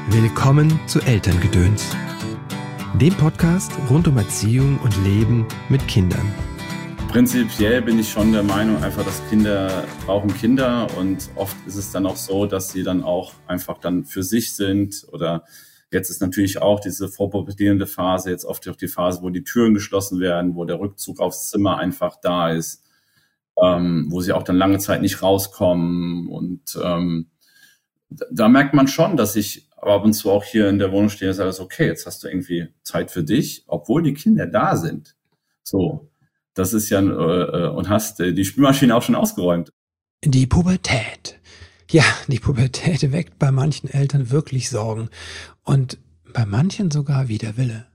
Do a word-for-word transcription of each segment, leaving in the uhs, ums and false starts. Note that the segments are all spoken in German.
Willkommen zu Elterngedöns, dem Podcast rund um Erziehung und Leben mit Kindern. Prinzipiell bin ich schon der Meinung, einfach, dass Kinder brauchen Kinder, und oft ist es dann auch so, dass sie dann auch einfach dann für sich sind. Oder jetzt ist natürlich auch diese vorpubertierende Phase, jetzt oft auch die Phase, wo die Türen geschlossen werden, wo der Rückzug aufs Zimmer einfach da ist, ähm, wo sie auch dann lange Zeit nicht rauskommen. Und ähm, da merkt man schon, dass ich ab und zu auch hier in der Wohnung stehe und sage, okay, jetzt hast du irgendwie Zeit für dich, obwohl die Kinder da sind. So, das ist ja, äh, und hast äh, die Spülmaschine auch schon ausgeräumt. Die Pubertät. Ja, die Pubertät weckt bei manchen Eltern wirklich Sorgen und bei manchen sogar Widerwille.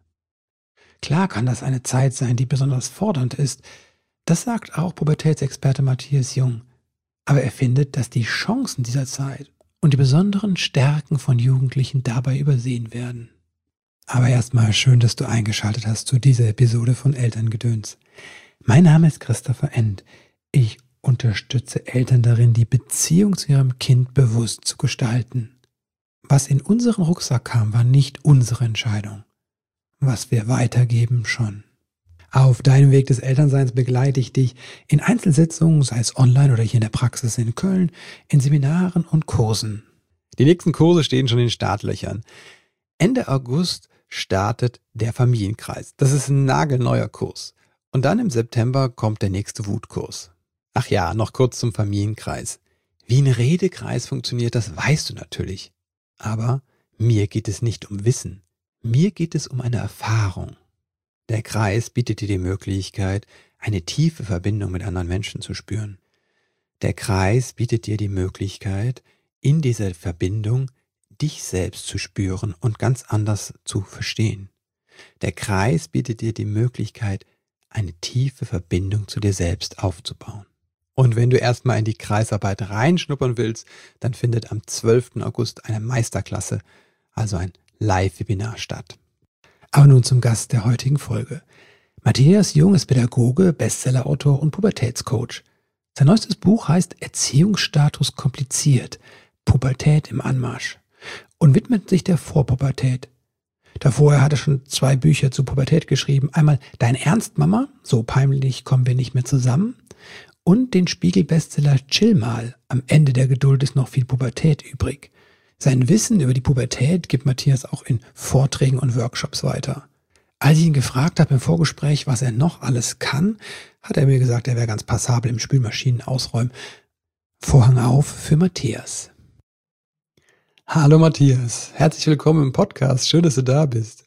Klar kann das eine Zeit sein, die besonders fordernd ist. Das sagt auch Pubertätsexperte Matthias Jung. Aber er findet, dass die Chancen dieser Zeit und die besonderen Stärken von Jugendlichen dabei übersehen werden. Aber erstmal schön, dass du eingeschaltet hast zu dieser Episode von Elterngedöns. Mein Name ist Christopher End. Ich unterstütze Eltern darin, die Beziehung zu ihrem Kind bewusst zu gestalten. Was in unseren Rucksack kam, war nicht unsere Entscheidung. Was wir weitergeben, schon. Auf deinem Weg des Elternseins begleite ich dich in Einzelsitzungen, sei es online oder hier in der Praxis in Köln, in Seminaren und Kursen. Die nächsten Kurse stehen schon in den Startlöchern. Ende August startet der Familienkreis. Das ist ein nagelneuer Kurs. Und dann im September kommt der nächste Wutkurs. Ach ja, noch kurz zum Familienkreis. Wie ein Redekreis funktioniert, das weißt du natürlich. Aber mir geht es nicht um Wissen. Mir geht es um eine Erfahrung. Der Kreis bietet dir die Möglichkeit, eine tiefe Verbindung mit anderen Menschen zu spüren. Der Kreis bietet dir die Möglichkeit, in dieser Verbindung dich selbst zu spüren und ganz anders zu verstehen. Der Kreis bietet dir die Möglichkeit, eine tiefe Verbindung zu dir selbst aufzubauen. Und wenn du erstmal in die Kreisarbeit reinschnuppern willst, dann findet am zwölften August eine Meisterklasse, also ein Live-Webinar statt. Aber nun zum Gast der heutigen Folge. Matthias Jung ist Pädagoge, Bestsellerautor und Pubertätscoach. Sein neuestes Buch heißt Erziehungsstatus kompliziert, Pubertät im Anmarsch und widmet sich der Vorpubertät. Davor hat er schon zwei Bücher zu Pubertät geschrieben. Einmal Dein Ernst, Mama? So peinlich kommen wir nicht mehr zusammen. Und den Spiegel-Bestseller Chill mal. Am Ende der Geduld ist noch viel Pubertät übrig. Sein Wissen über die Pubertät gibt Matthias auch in Vorträgen und Workshops weiter. Als ich ihn gefragt habe im Vorgespräch, was er noch alles kann, hat er mir gesagt, er wäre ganz passabel im Spülmaschinen ausräumen. Vorhang auf für Matthias. Hallo Matthias, herzlich willkommen im Podcast. Schön, dass du da bist.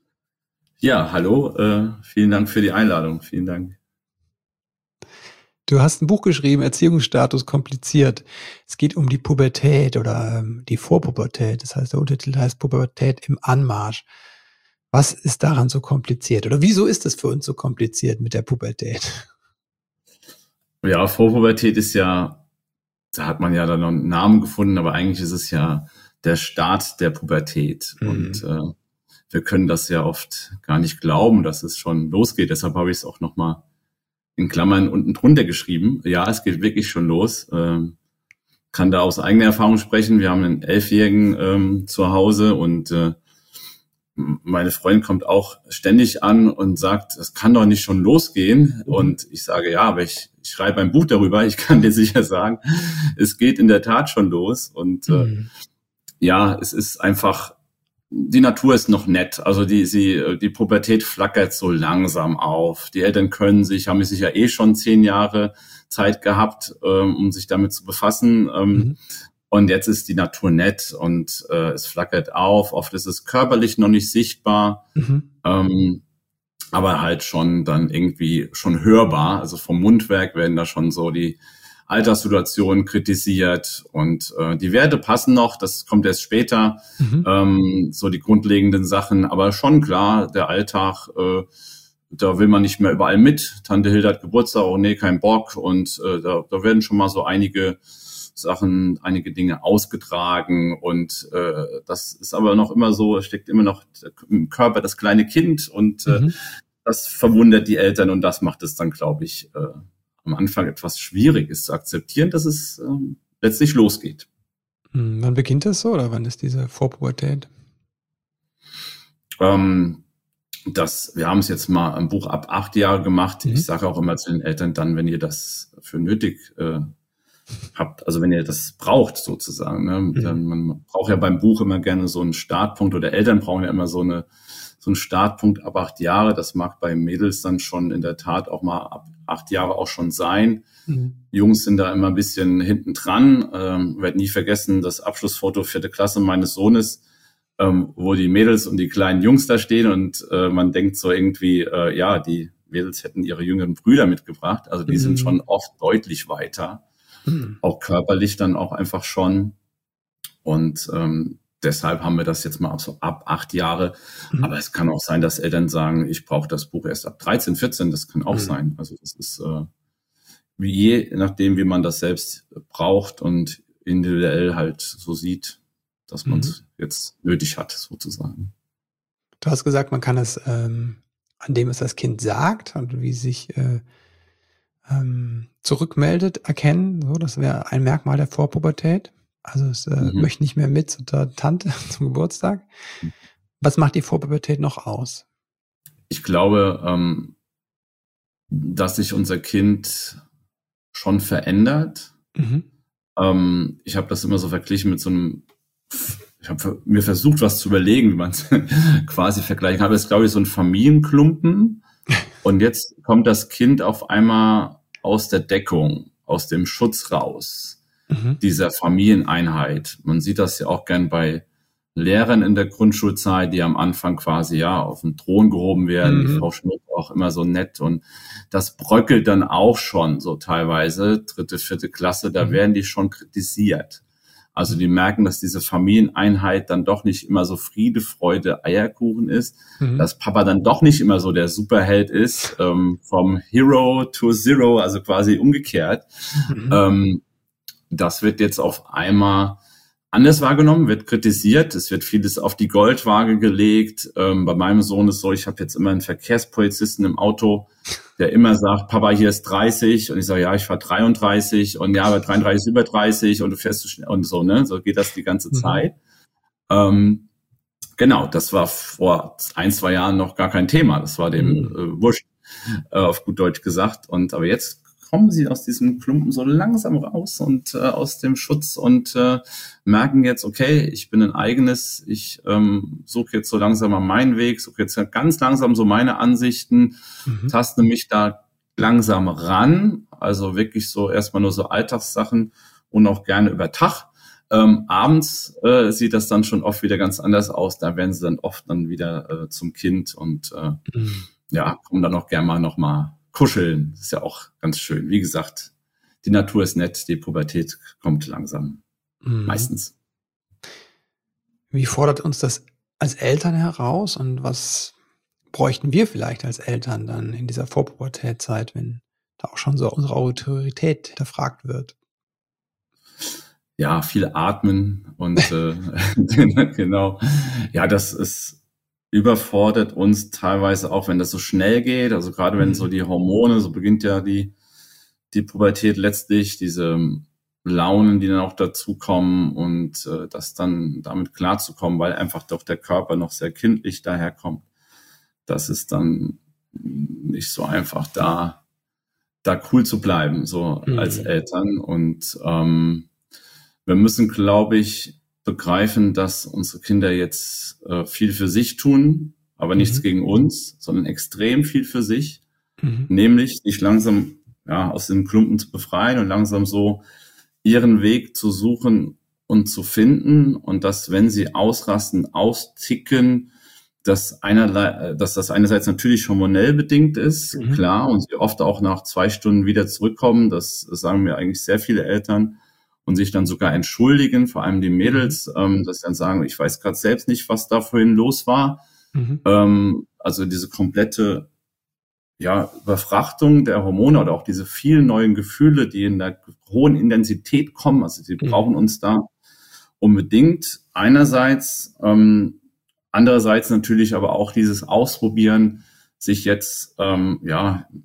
Ja, hallo, äh, vielen Dank für die Einladung. Vielen Dank. Du hast ein Buch geschrieben, Erziehungsstatus kompliziert. Es geht um die Pubertät oder ähm, die Vorpubertät. Das heißt, der Untertitel heißt Pubertät im Anmarsch. Was ist daran so kompliziert? Oder wieso ist es für uns so kompliziert mit der Pubertät? Ja, Vorpubertät ist ja, da hat man ja dann noch einen Namen gefunden, aber eigentlich ist es ja der Start der Pubertät. Mhm. Und äh, wir können das ja oft gar nicht glauben, dass es schon losgeht. Deshalb habe ich es auch nochmal in Klammern unten drunter geschrieben. Ja, es geht wirklich schon los. Ähm, kann da aus eigener Erfahrung sprechen. Wir haben einen Elfjährigen ähm, zu Hause und äh, meine Freundin kommt auch ständig an und sagt, das kann doch nicht schon losgehen. Mhm. Und ich sage, ja, aber ich, ich schreibe ein Buch darüber. Ich kann dir sicher sagen, es geht in der Tat schon los. Und äh, mhm. ja, es ist einfach, die Natur ist noch nett. Also die, sie, die Pubertät flackert so langsam auf. Die Eltern können sich, haben sich ja eh schon zehn Jahre Zeit gehabt, ähm, um sich damit zu befassen. Ähm, mhm. Und jetzt ist die Natur nett und äh, es flackert auf. Oft ist es körperlich noch nicht sichtbar, mhm. ähm, aber halt schon dann irgendwie schon hörbar. Also vom Mundwerk werden da schon so die Alterssituation kritisiert und äh, die Werte passen noch, das kommt erst später, mhm. ähm, so die grundlegenden Sachen, aber schon klar, der Alltag, äh, da will man nicht mehr überall mit. Tante Hilde hat Geburtstag, oh nee, kein Bock und äh, da, da werden schon mal so einige Sachen, einige Dinge ausgetragen und äh, das ist aber noch immer so, steckt immer noch im Körper das kleine Kind und äh, mhm. das verwundert die Eltern und das macht es dann, glaube ich, äh, am Anfang etwas schwierig ist zu akzeptieren, dass es ähm, letztlich losgeht. Hm, wann beginnt das so oder wann ist diese Vorpubertät? Ähm, das, wir haben es jetzt mal im Buch ab acht Jahre gemacht. Mhm. Ich sage auch immer zu den Eltern dann, wenn ihr das für nötig äh, habt, also wenn ihr das braucht sozusagen, ne? Mhm. Dann, man braucht ja beim Buch immer gerne so einen Startpunkt oder Eltern brauchen ja immer so eine so einen Startpunkt ab acht Jahre. Das mag bei Mädels dann schon in der Tat auch mal ab acht Jahre auch schon sein. Mhm. Jungs sind da immer ein bisschen hinten dran. Ähm, werde nie vergessen, das Abschlussfoto vierte Klasse meines Sohnes, ähm, wo die Mädels und die kleinen Jungs da stehen und äh, man denkt so irgendwie, äh, ja, die Mädels hätten ihre jüngeren Brüder mitgebracht. Also die Mhm. sind schon oft deutlich weiter. Mhm. Auch körperlich dann auch einfach schon. Und ähm, deshalb haben wir das jetzt mal ab, so ab acht Jahre. Mhm. Aber es kann auch sein, dass Eltern sagen, ich brauche das Buch erst ab dreizehn, vierzehn. Das kann auch Mhm. sein. Also das ist äh, wie je nachdem, wie man das selbst braucht und individuell halt so sieht, dass man es Mhm. jetzt nötig hat, sozusagen. Du hast gesagt, man kann es ähm, an dem es das Kind sagt und wie sich äh, ähm, zurückmeldet, erkennen. So, das wäre ein Merkmal der Vorpubertät. Also es äh, Mhm. möchte nicht mehr mit zu der Tante zum Geburtstag. Was macht die Vorpubertät noch aus? Ich glaube, ähm, dass sich unser Kind schon verändert. Mhm. Ähm, ich habe das immer so verglichen mit so einem, ich habe mir versucht, was zu überlegen, wie man es quasi vergleichen kann. Das ist, glaube ich, so ein Familienklumpen. Und jetzt kommt das Kind auf einmal aus der Deckung, aus dem Schutz raus, Mhm. dieser Familieneinheit. Man sieht das ja auch gern bei Lehrern in der Grundschulzeit, die am Anfang quasi ja auf den Thron gehoben werden, Mhm. die Frau Schmidt auch immer so nett und das bröckelt dann auch schon so teilweise, dritte, vierte Klasse, da Mhm. werden die schon kritisiert. Also die merken, dass diese Familieneinheit dann doch nicht immer so Friede, Freude, Eierkuchen ist, Mhm. dass Papa dann doch nicht immer so der Superheld ist, ähm, vom Hero to Zero, also quasi umgekehrt. Mhm. Ähm, das wird jetzt auf einmal anders wahrgenommen, wird kritisiert. Es wird vieles auf die Goldwaage gelegt. Ähm, bei meinem Sohn ist so, ich habe jetzt immer einen Verkehrspolizisten im Auto, der immer sagt, Papa, hier ist dreißig. Und ich sage, ja, ich fahre dreiunddreißig. Und ja, aber dreiunddreißig ist über dreißig und du fährst zu schnell und so, ne? So geht das die ganze Mhm. Zeit. Ähm, genau, das war vor ein, zwei Jahren noch gar kein Thema. Das war dem Mhm. äh, wurscht, äh, auf gut Deutsch gesagt. Und aber jetzt kommen sie aus diesem Klumpen so langsam raus und äh, aus dem Schutz und äh, merken jetzt, okay, ich bin ein eigenes, ich ähm, suche jetzt so langsam mal meinen Weg, suche jetzt ganz langsam so meine Ansichten, Mhm. taste mich da langsam ran, also wirklich so erstmal nur so Alltagssachen und auch gerne über Tag. Ähm, abends äh, sieht das dann schon oft wieder ganz anders aus, da werden sie dann oft dann wieder äh, zum Kind und äh, Mhm. ja, kommen dann auch gerne mal noch mal kuscheln. Das ist ja auch ganz schön. Wie gesagt, die Natur ist nett, die Pubertät kommt langsam. Mhm. Meistens. Wie fordert uns das als Eltern heraus und was bräuchten wir vielleicht als Eltern dann in dieser Vorpubertätzeit, wenn da auch schon so unsere Autorität hinterfragt wird? Ja, viel atmen und äh, genau. Ja, das ist überfordert uns teilweise auch, wenn das so schnell geht. Also gerade wenn so Mhm. die Hormone, so beginnt ja die die Pubertät letztlich, diese Launen, die dann auch dazukommen und äh, das dann damit klarzukommen, weil einfach doch der Körper noch sehr kindlich daherkommt. Das ist dann nicht so einfach, da da cool zu bleiben, so als Mhm. Eltern. Und ähm, wir müssen, glaube ich, begreifen, dass unsere Kinder jetzt äh, viel für sich tun, aber nichts Mhm. gegen uns, sondern extrem viel für sich, Mhm. nämlich sich langsam ja, aus dem Klumpen zu befreien und langsam so ihren Weg zu suchen und zu finden und dass, wenn sie ausrasten, austicken, dass, einerlei, dass das einerseits natürlich hormonell bedingt ist, Mhm. klar, und sie oft auch nach zwei Stunden wieder zurückkommen, das sagen mir eigentlich sehr viele Eltern, und sich dann sogar entschuldigen, vor allem die Mädels, ähm, dass sie dann sagen, ich weiß gerade selbst nicht, was da vorhin los war. Mhm. Ähm, also diese komplette ja, Überfrachtung der Hormone oder auch diese vielen neuen Gefühle, die in der hohen Intensität kommen, also sie Mhm. brauchen uns da unbedingt einerseits, ähm, andererseits natürlich aber auch dieses Ausprobieren, sich jetzt ähm, ja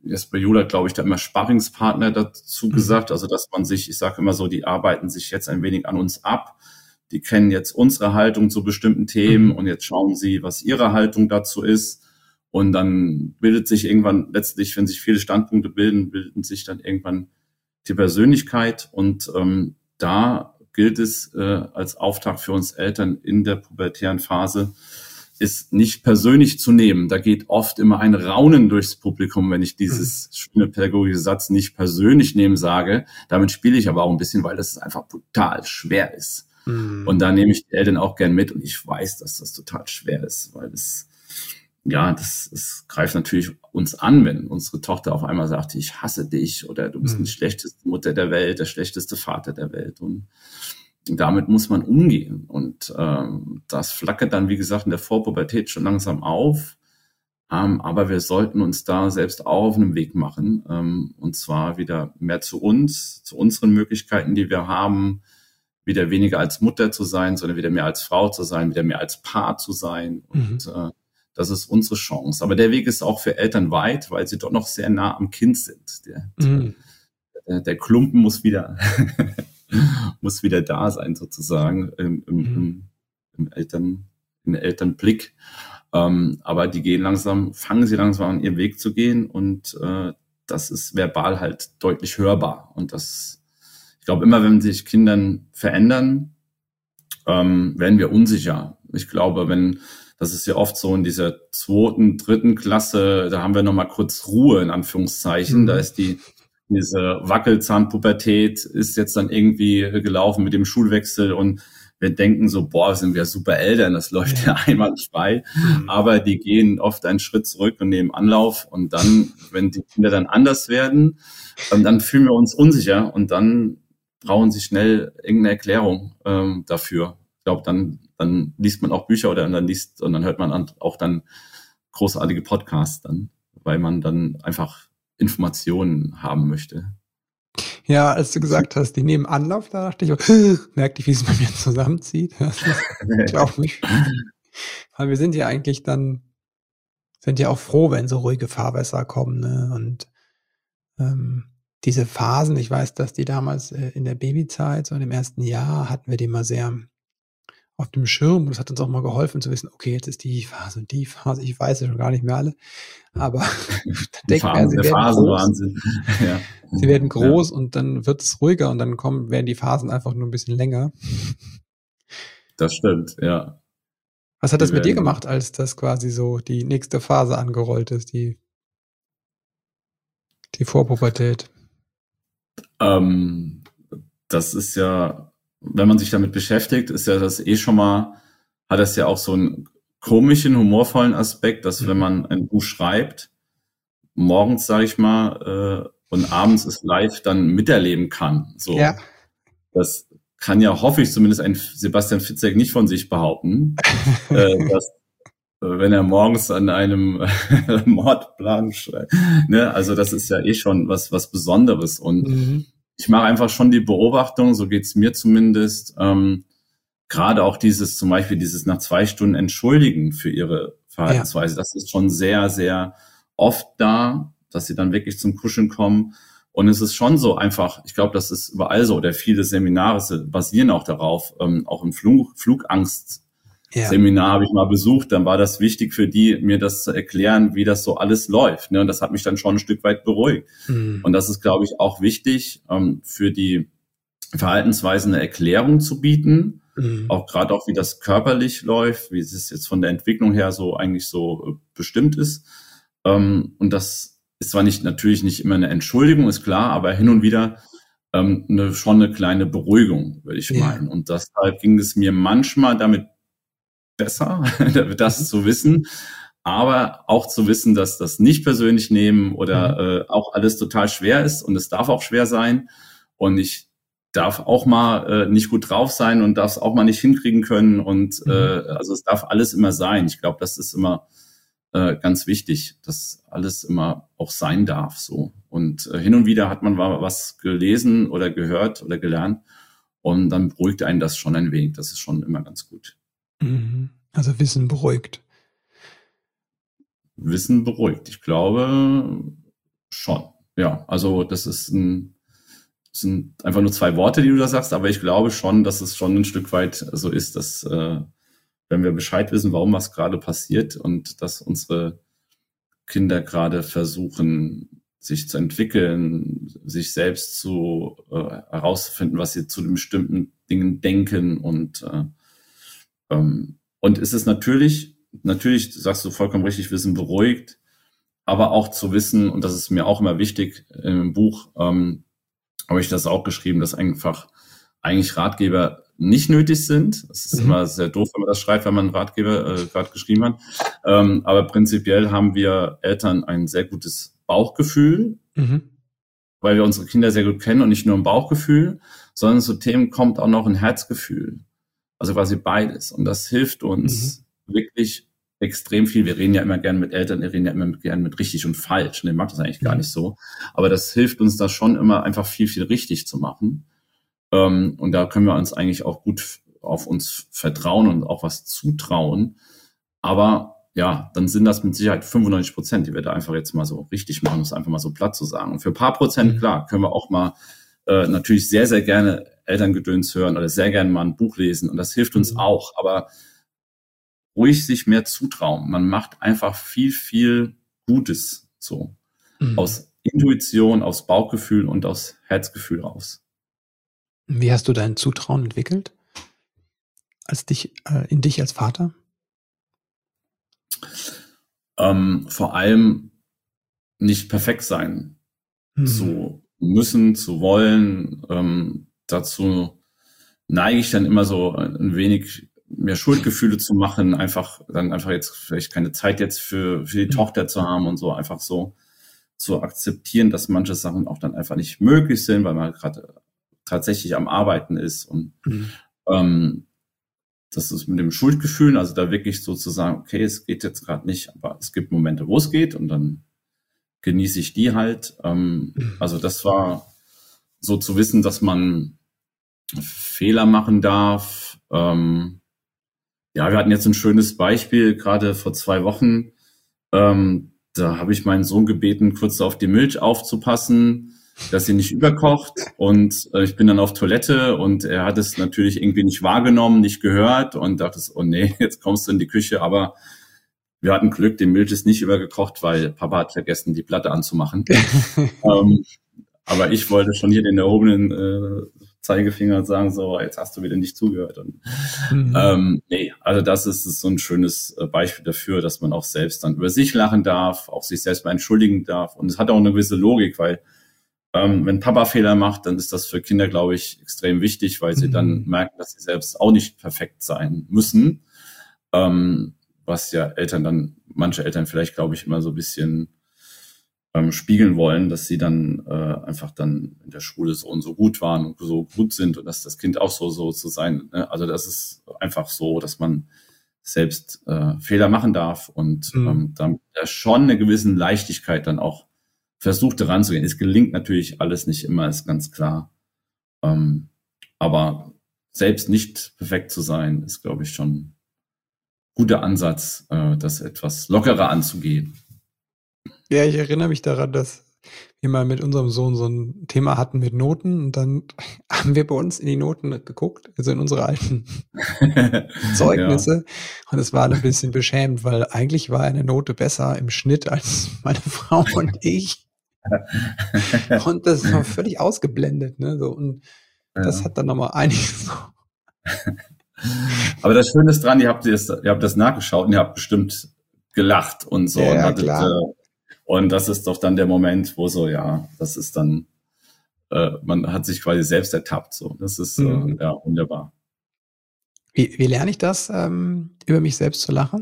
Jesper Juhl hat, glaube ich, da immer Sparringspartner dazu Mhm. gesagt, also dass man sich, ich sage immer so, die arbeiten sich jetzt ein wenig an uns ab, die kennen jetzt unsere Haltung zu bestimmten Themen Mhm. und jetzt schauen sie, was ihre Haltung dazu ist und dann bildet sich irgendwann letztlich, wenn sich viele Standpunkte bilden, bilden sich dann irgendwann die Persönlichkeit und ähm, da gilt es äh, als Auftakt für uns Eltern in der pubertären Phase, ist nicht persönlich zu nehmen. Da geht oft immer ein Raunen durchs Publikum, wenn ich dieses schöne pädagogische Satz nicht persönlich nehmen sage. Damit spiele ich aber auch ein bisschen, weil das einfach brutal schwer ist. Mhm. Und da nehme ich die Eltern auch gern mit und ich weiß, dass das total schwer ist, weil es, ja, das, das greift natürlich uns an, wenn unsere Tochter auf einmal sagt, ich hasse dich oder du bist Mhm. die schlechteste Mutter der Welt, der schlechteste Vater der Welt und damit muss man umgehen und ähm, das flackert dann, wie gesagt, in der Vorpubertät schon langsam auf, ähm, aber wir sollten uns da selbst auch auf einen Weg machen ähm, und zwar wieder mehr zu uns, zu unseren Möglichkeiten, die wir haben, wieder weniger als Mutter zu sein, sondern wieder mehr als Frau zu sein, wieder mehr als Paar zu sein und Mhm. äh, das ist unsere Chance. Aber der Weg ist auch für Eltern weit, weil sie doch noch sehr nah am Kind sind. Der, Mhm. der, der Klumpen muss wieder muss wieder da sein, sozusagen, im, im, Mhm. im, im Eltern, im Elternblick. Ähm, aber die gehen langsam, fangen sie langsam an, ihren Weg zu gehen und äh, das ist verbal halt deutlich hörbar. Und das, ich glaube, immer wenn sich Kindern verändern, ähm, werden wir unsicher. Ich glaube, wenn, das ist ja oft so in dieser zweiten, dritten Klasse, da haben wir nochmal kurz Ruhe, in Anführungszeichen. Mhm. Da ist die diese Wackelzahnpubertät ist jetzt dann irgendwie gelaufen mit dem Schulwechsel und wir denken so, boah, sind wir super Eltern, das läuft ja, Ja. einwandfrei. Mhm. Aber die gehen oft einen Schritt zurück und nehmen Anlauf und dann, wenn die Kinder dann anders werden, ähm, dann fühlen wir uns unsicher und dann brauchen sie schnell irgendeine Erklärung ähm, dafür. Ich glaube, dann, dann liest man auch Bücher oder dann liest und dann hört man an, auch dann großartige Podcasts dann, weil man dann einfach Informationen haben möchte. Ja, als du gesagt hast, die nehmen Anlauf, da dachte ich, oh, merkte ich, wie es bei mir zusammenzieht. Das ist, glaube ich, weil wir sind ja eigentlich dann, sind ja auch froh, wenn so ruhige Fahrwässer kommen, ne? Und ähm, diese Phasen, ich weiß, dass die damals äh, in der Babyzeit, so in dem ersten Jahr, hatten wir die mal sehr auf dem Schirm. Und das hat uns auch mal geholfen zu wissen, okay, jetzt ist die Phase und die Phase. Ich weiß ja schon gar nicht mehr alle, aber dann denkt man, sie Der werden groß. Phasenwahnsinn. Ja. Sie werden groß Ja. und dann wird es ruhiger und dann kommen, werden die Phasen einfach nur ein bisschen länger. Das stimmt, ja. Was hat Die das mit dir werden- gemacht, als das quasi so die nächste Phase angerollt ist, die, die Vorpubertät? Ähm, das ist ja, wenn man sich damit beschäftigt, ist ja das eh schon mal, hat das ja auch so einen komischen, humorvollen Aspekt, dass wenn Mhm. man ein Buch schreibt, morgens, sage ich mal, äh, und abends es live dann miterleben kann. So. Ja. Das kann ja, hoffe ich, zumindest ein Sebastian Fitzek nicht von sich behaupten, äh, dass äh, wenn er morgens an einem Mordplan schreibt. Ne? Also das ist ja eh schon was, was Besonderes. Und Mhm. ich mache einfach schon die Beobachtung, so geht's mir zumindest, ähm, gerade auch dieses, zum Beispiel dieses nach zwei Stunden Entschuldigen für ihre Verhaltensweise, das ist schon sehr, sehr oft da, dass sie dann wirklich zum Kuscheln kommen. Und es ist schon so einfach, ich glaube, das ist überall so, oder viele Seminare basieren auch darauf, ähm, auch im Flug, Flugangst Ja. Seminar habe ich mal besucht, dann war das wichtig für die, mir das zu erklären, wie das so alles läuft. Ne? Und das hat mich dann schon ein Stück weit beruhigt. Mhm. Und das ist, glaube ich, auch wichtig, ähm, für die Verhaltensweisen eine Erklärung zu bieten. Mhm. Auch gerade auch, wie das körperlich läuft, wie es jetzt von der Entwicklung her so eigentlich so äh, bestimmt ist. Ähm, und das ist zwar nicht natürlich nicht immer eine Entschuldigung, ist klar, aber hin und wieder ähm, eine, schon eine kleine Beruhigung, würde ich Ja. meinen. Und deshalb ging es mir manchmal damit besser, das Mhm. zu wissen, aber auch zu wissen, dass das nicht persönlich nehmen oder Mhm. äh, auch alles total schwer ist und es darf auch schwer sein und ich darf auch mal äh, nicht gut drauf sein und darf es auch mal nicht hinkriegen können und Mhm. äh, also es darf alles immer sein. Ich glaube, das ist immer äh, ganz wichtig, dass alles immer auch sein darf so. Und äh, hin und wieder hat man mal was gelesen oder gehört oder gelernt und dann beruhigt einen das schon ein wenig. Das ist schon immer ganz gut. Mhm. Also Wissen beruhigt. Wissen beruhigt. Ich glaube, schon, ja. Also das ist ein, das sind einfach nur zwei Worte, die du da sagst, aber ich glaube schon, dass es schon ein Stück weit so ist, dass äh, wenn wir Bescheid wissen, warum was gerade passiert und dass unsere Kinder gerade versuchen, sich zu entwickeln, sich selbst zu äh, herauszufinden, was sie zu den bestimmten Dingen denken und äh, ähm, und es ist natürlich, natürlich sagst du vollkommen richtig, wir sind beruhigt, aber auch zu wissen, und das ist mir auch immer wichtig im Buch, ähm, habe ich das auch geschrieben, dass einfach eigentlich Ratgeber nicht nötig sind. Es ist mhm. immer sehr doof, wenn man das schreibt, wenn man einen Ratgeber äh, gerade geschrieben hat. Ähm, aber prinzipiell haben wir Eltern ein sehr gutes Bauchgefühl, mhm. weil wir unsere Kinder sehr gut kennen und nicht nur ein Bauchgefühl, sondern zu Themen kommt auch noch ein Herzgefühl. Also quasi beides. Und das hilft uns mhm. wirklich extrem viel. Wir reden ja immer gerne mit Eltern, wir reden ja immer gerne mit richtig und falsch. Und ich mag das eigentlich gar nicht so. Aber das hilft uns da schon immer einfach viel, viel richtig zu machen. Ähm, und da können wir uns eigentlich auch gut auf uns vertrauen und auch was zutrauen. Aber ja, dann sind das mit Sicherheit fünfundneunzig Prozent, die wir da einfach jetzt mal so richtig machen, um es einfach mal so platt zu sagen. Und für ein paar Prozent, mhm. klar, können wir auch mal äh, natürlich sehr, sehr gerne Elterngedöns hören oder sehr gerne mal ein Buch lesen. Und das hilft uns mhm. auch. Aber ruhig sich mehr zutrauen. Man macht einfach viel, viel Gutes so. Mhm. Aus Intuition, aus Bauchgefühl und aus Herzgefühl raus. Wie hast du dein Zutrauen entwickelt? Als dich, äh, in dich als Vater? Ähm, vor allem nicht perfekt sein mhm. zu müssen, zu wollen. Ähm, dazu neige ich dann immer so ein wenig mehr Schuldgefühle zu machen, einfach dann einfach jetzt vielleicht keine Zeit jetzt für, für die mhm. Tochter zu haben und so einfach so zu akzeptieren, dass manche Sachen auch dann einfach nicht möglich sind, weil man gerade tatsächlich am Arbeiten ist und mhm. ähm, das ist mit dem Schuldgefühl, also da wirklich so zu sagen, okay, es geht jetzt gerade nicht, aber es gibt Momente, wo es geht und dann genieße ich die halt. Ähm, mhm. Also das war so zu wissen, dass man Fehler machen darf. Ähm, ja, wir hatten jetzt ein schönes Beispiel, gerade vor zwei Wochen. Ähm, da habe ich meinen Sohn gebeten, kurz auf die Milch aufzupassen, dass sie nicht überkocht. Und äh, ich bin dann auf Toilette und er hat es natürlich irgendwie nicht wahrgenommen, nicht gehört und dachte, oh nee, jetzt kommst du in die Küche. Aber wir hatten Glück, die Milch ist nicht übergekocht, weil Papa hat vergessen, die Platte anzumachen. ähm, aber ich wollte schon hier den erhobenen äh, Zeigefinger sagen, so, jetzt hast du wieder nicht zugehört. Und, mhm. ähm, nee, also das ist, ist so ein schönes Beispiel dafür, dass man auch selbst dann über sich lachen darf, auch sich selbst mal entschuldigen darf. Und es hat auch eine gewisse Logik, weil ähm, wenn Papa Fehler macht, dann ist das für Kinder, glaube ich, extrem wichtig, weil sie mhm. dann merken, dass sie selbst auch nicht perfekt sein müssen. Ähm, was ja Eltern dann, manche Eltern vielleicht, glaube ich, immer so ein bisschen ähm, spiegeln wollen, dass sie dann äh, einfach dann in der Schule so und so gut waren und so gut sind und dass das Kind auch so so zu sein. Ne? Also das ist einfach so, dass man selbst äh, Fehler machen darf und mhm. ähm, dann ja schon eine gewisse Leichtigkeit dann auch versucht ranzugehen. Es gelingt natürlich alles nicht immer, ist ganz klar. Ähm, aber selbst nicht perfekt zu sein, ist, glaube ich, schon ein guter Ansatz, äh, das etwas lockerer anzugehen. Ja, ich erinnere mich daran, dass wir mal mit unserem Sohn so ein Thema hatten mit Noten und dann haben wir bei uns in die Noten geguckt, also in unsere alten Zeugnisse ja. und es war ein bisschen beschämend, weil eigentlich war eine Note besser im Schnitt als meine Frau und ich und das war völlig ausgeblendet, ne, so und ja. das hat dann nochmal einiges so. Aber das Schöne ist dran, ihr habt das, ihr habt das nachgeschaut und ihr habt bestimmt gelacht und so. Ja, und, hattet, klar. Äh, und das ist doch dann der Moment, wo so, ja, das ist dann, äh, man hat sich quasi selbst ertappt. So, das ist mhm. äh, ja wunderbar. Wie, wie lerne ich das, ähm, über mich selbst zu lachen?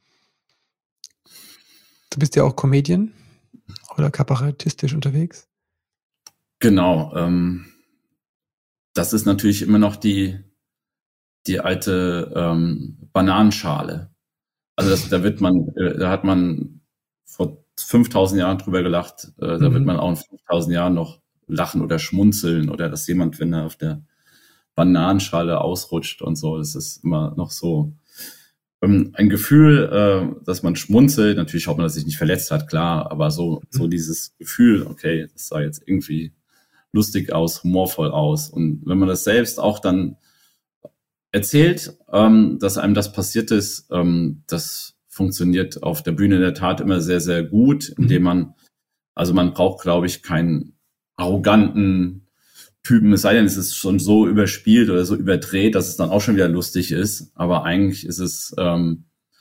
Du bist ja auch Comedian oder kabarettistisch unterwegs. Genau. Ähm, das ist natürlich immer noch die die alte ähm, Bananenschale. Also das, da wird man, äh, da hat man vor fünftausend Jahren drüber gelacht. Äh, da mhm. wird man auch in fünftausend Jahren noch lachen oder schmunzeln oder dass jemand, wenn er auf der Bananenschale ausrutscht und so, das ist immer noch so ähm, ein Gefühl, äh, dass man schmunzelt. Natürlich hofft man, dass sich nicht verletzt hat, klar, aber so, so dieses Gefühl, okay, das sah jetzt irgendwie lustig aus, humorvoll aus. Und wenn man das selbst auch dann erzählt, ähm, dass einem das passiert ist, ähm, das funktioniert auf der Bühne in der Tat immer sehr, sehr gut, indem man, also man braucht, glaube ich, keinen arroganten Typen, es sei denn, es ist schon so überspielt oder so überdreht, dass es dann auch schon wieder lustig ist. Aber eigentlich ist es ähm,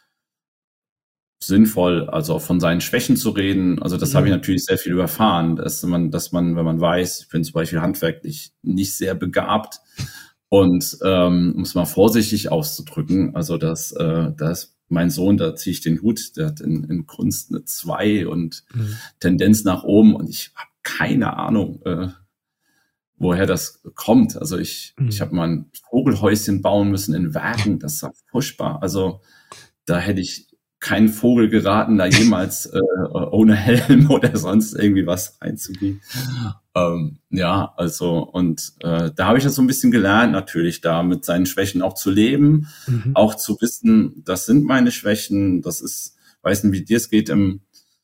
sinnvoll, also auch von seinen Schwächen zu reden. Also das mhm. habe ich natürlich sehr viel überfahren, dass man, dass man, wenn man weiß, ich bin zum Beispiel handwerklich nicht sehr begabt und ähm, um es mal vorsichtig auszudrücken, also dass äh, das mein Sohn, da ziehe ich den Hut, der hat in, in Kunst eine zwei und mhm. Tendenz nach oben und ich habe keine Ahnung, äh, woher das kommt. Also ich, mhm. ich habe mal ein Vogelhäuschen bauen müssen in Werken, das war furchtbar. Also da hätte ich keinen Vogel geraten, da jemals äh, ohne Helm oder sonst irgendwie was reinzugehen. Ähm, ja, also und äh, da habe ich das so ein bisschen gelernt, natürlich da mit seinen Schwächen auch zu leben, mhm. auch zu wissen, das sind meine Schwächen, das ist, weiß nicht, wie dir es geht, im,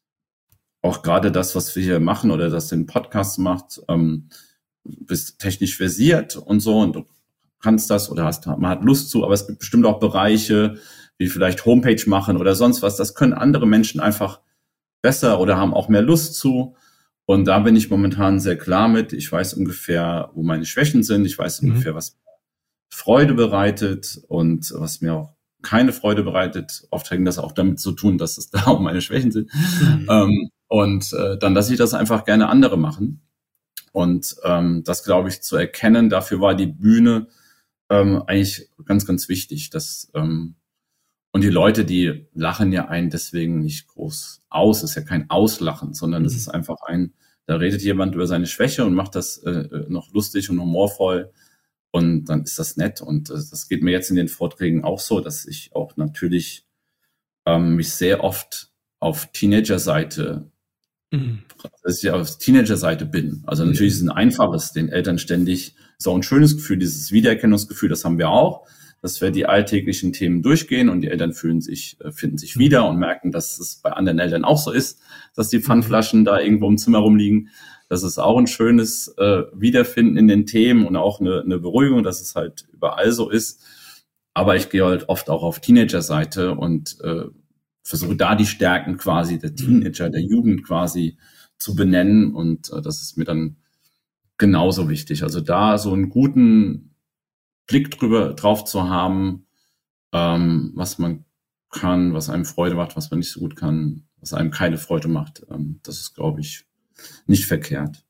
auch gerade das, was wir hier machen oder das den Podcast macht, ähm, bist technisch versiert und so und du kannst das oder hast, man hat Lust zu, aber es gibt bestimmt auch Bereiche, wie vielleicht Homepage machen oder sonst was, das können andere Menschen einfach besser oder haben auch mehr Lust zu. Und da bin ich momentan sehr klar mit. Ich weiß ungefähr, wo meine Schwächen sind. Ich weiß mhm. ungefähr, was mir Freude bereitet und was mir auch keine Freude bereitet. Oft hängt das auch damit zu tun, dass es da um meine Schwächen sind. Mhm. Ähm, und äh, dann lasse ich das einfach gerne andere machen. Und ähm, das, glaube ich, zu erkennen, dafür war die Bühne ähm, eigentlich ganz, ganz wichtig. Dass, ähm, und die Leute, die lachen ja einen deswegen nicht groß aus. Es ist ja kein Auslachen, sondern es mhm. ist einfach ein, da redet jemand über seine Schwäche und macht das äh, noch lustig und humorvoll. Und dann ist das nett. Und äh, das geht mir jetzt in den Vorträgen auch so, dass ich auch natürlich ähm, mich sehr oft auf Teenager-Seite dass ich auf Teenager-Seite bin. Also natürlich ist es ein einfaches, den Eltern ständig, ist auch ein schönes Gefühl, dieses Wiedererkennungsgefühl, das haben wir auch, dass wir die alltäglichen Themen durchgehen und die Eltern fühlen sich, finden sich wieder und merken, dass es bei anderen Eltern auch so ist, dass die Pfandflaschen da irgendwo im Zimmer rumliegen. Das ist auch ein schönes äh, Wiederfinden in den Themen und auch eine, eine Beruhigung, dass es halt überall so ist. Aber ich gehe halt oft auch auf Teenager-Seite und äh, versuche da die Stärken quasi der Teenager, der Jugend quasi zu benennen und äh, das ist mir dann genauso wichtig. Also da so einen guten Blick drüber drauf zu haben, ähm, was man kann, was einem Freude macht, was man nicht so gut kann, was einem keine Freude macht, ähm, das ist, glaube ich, nicht verkehrt.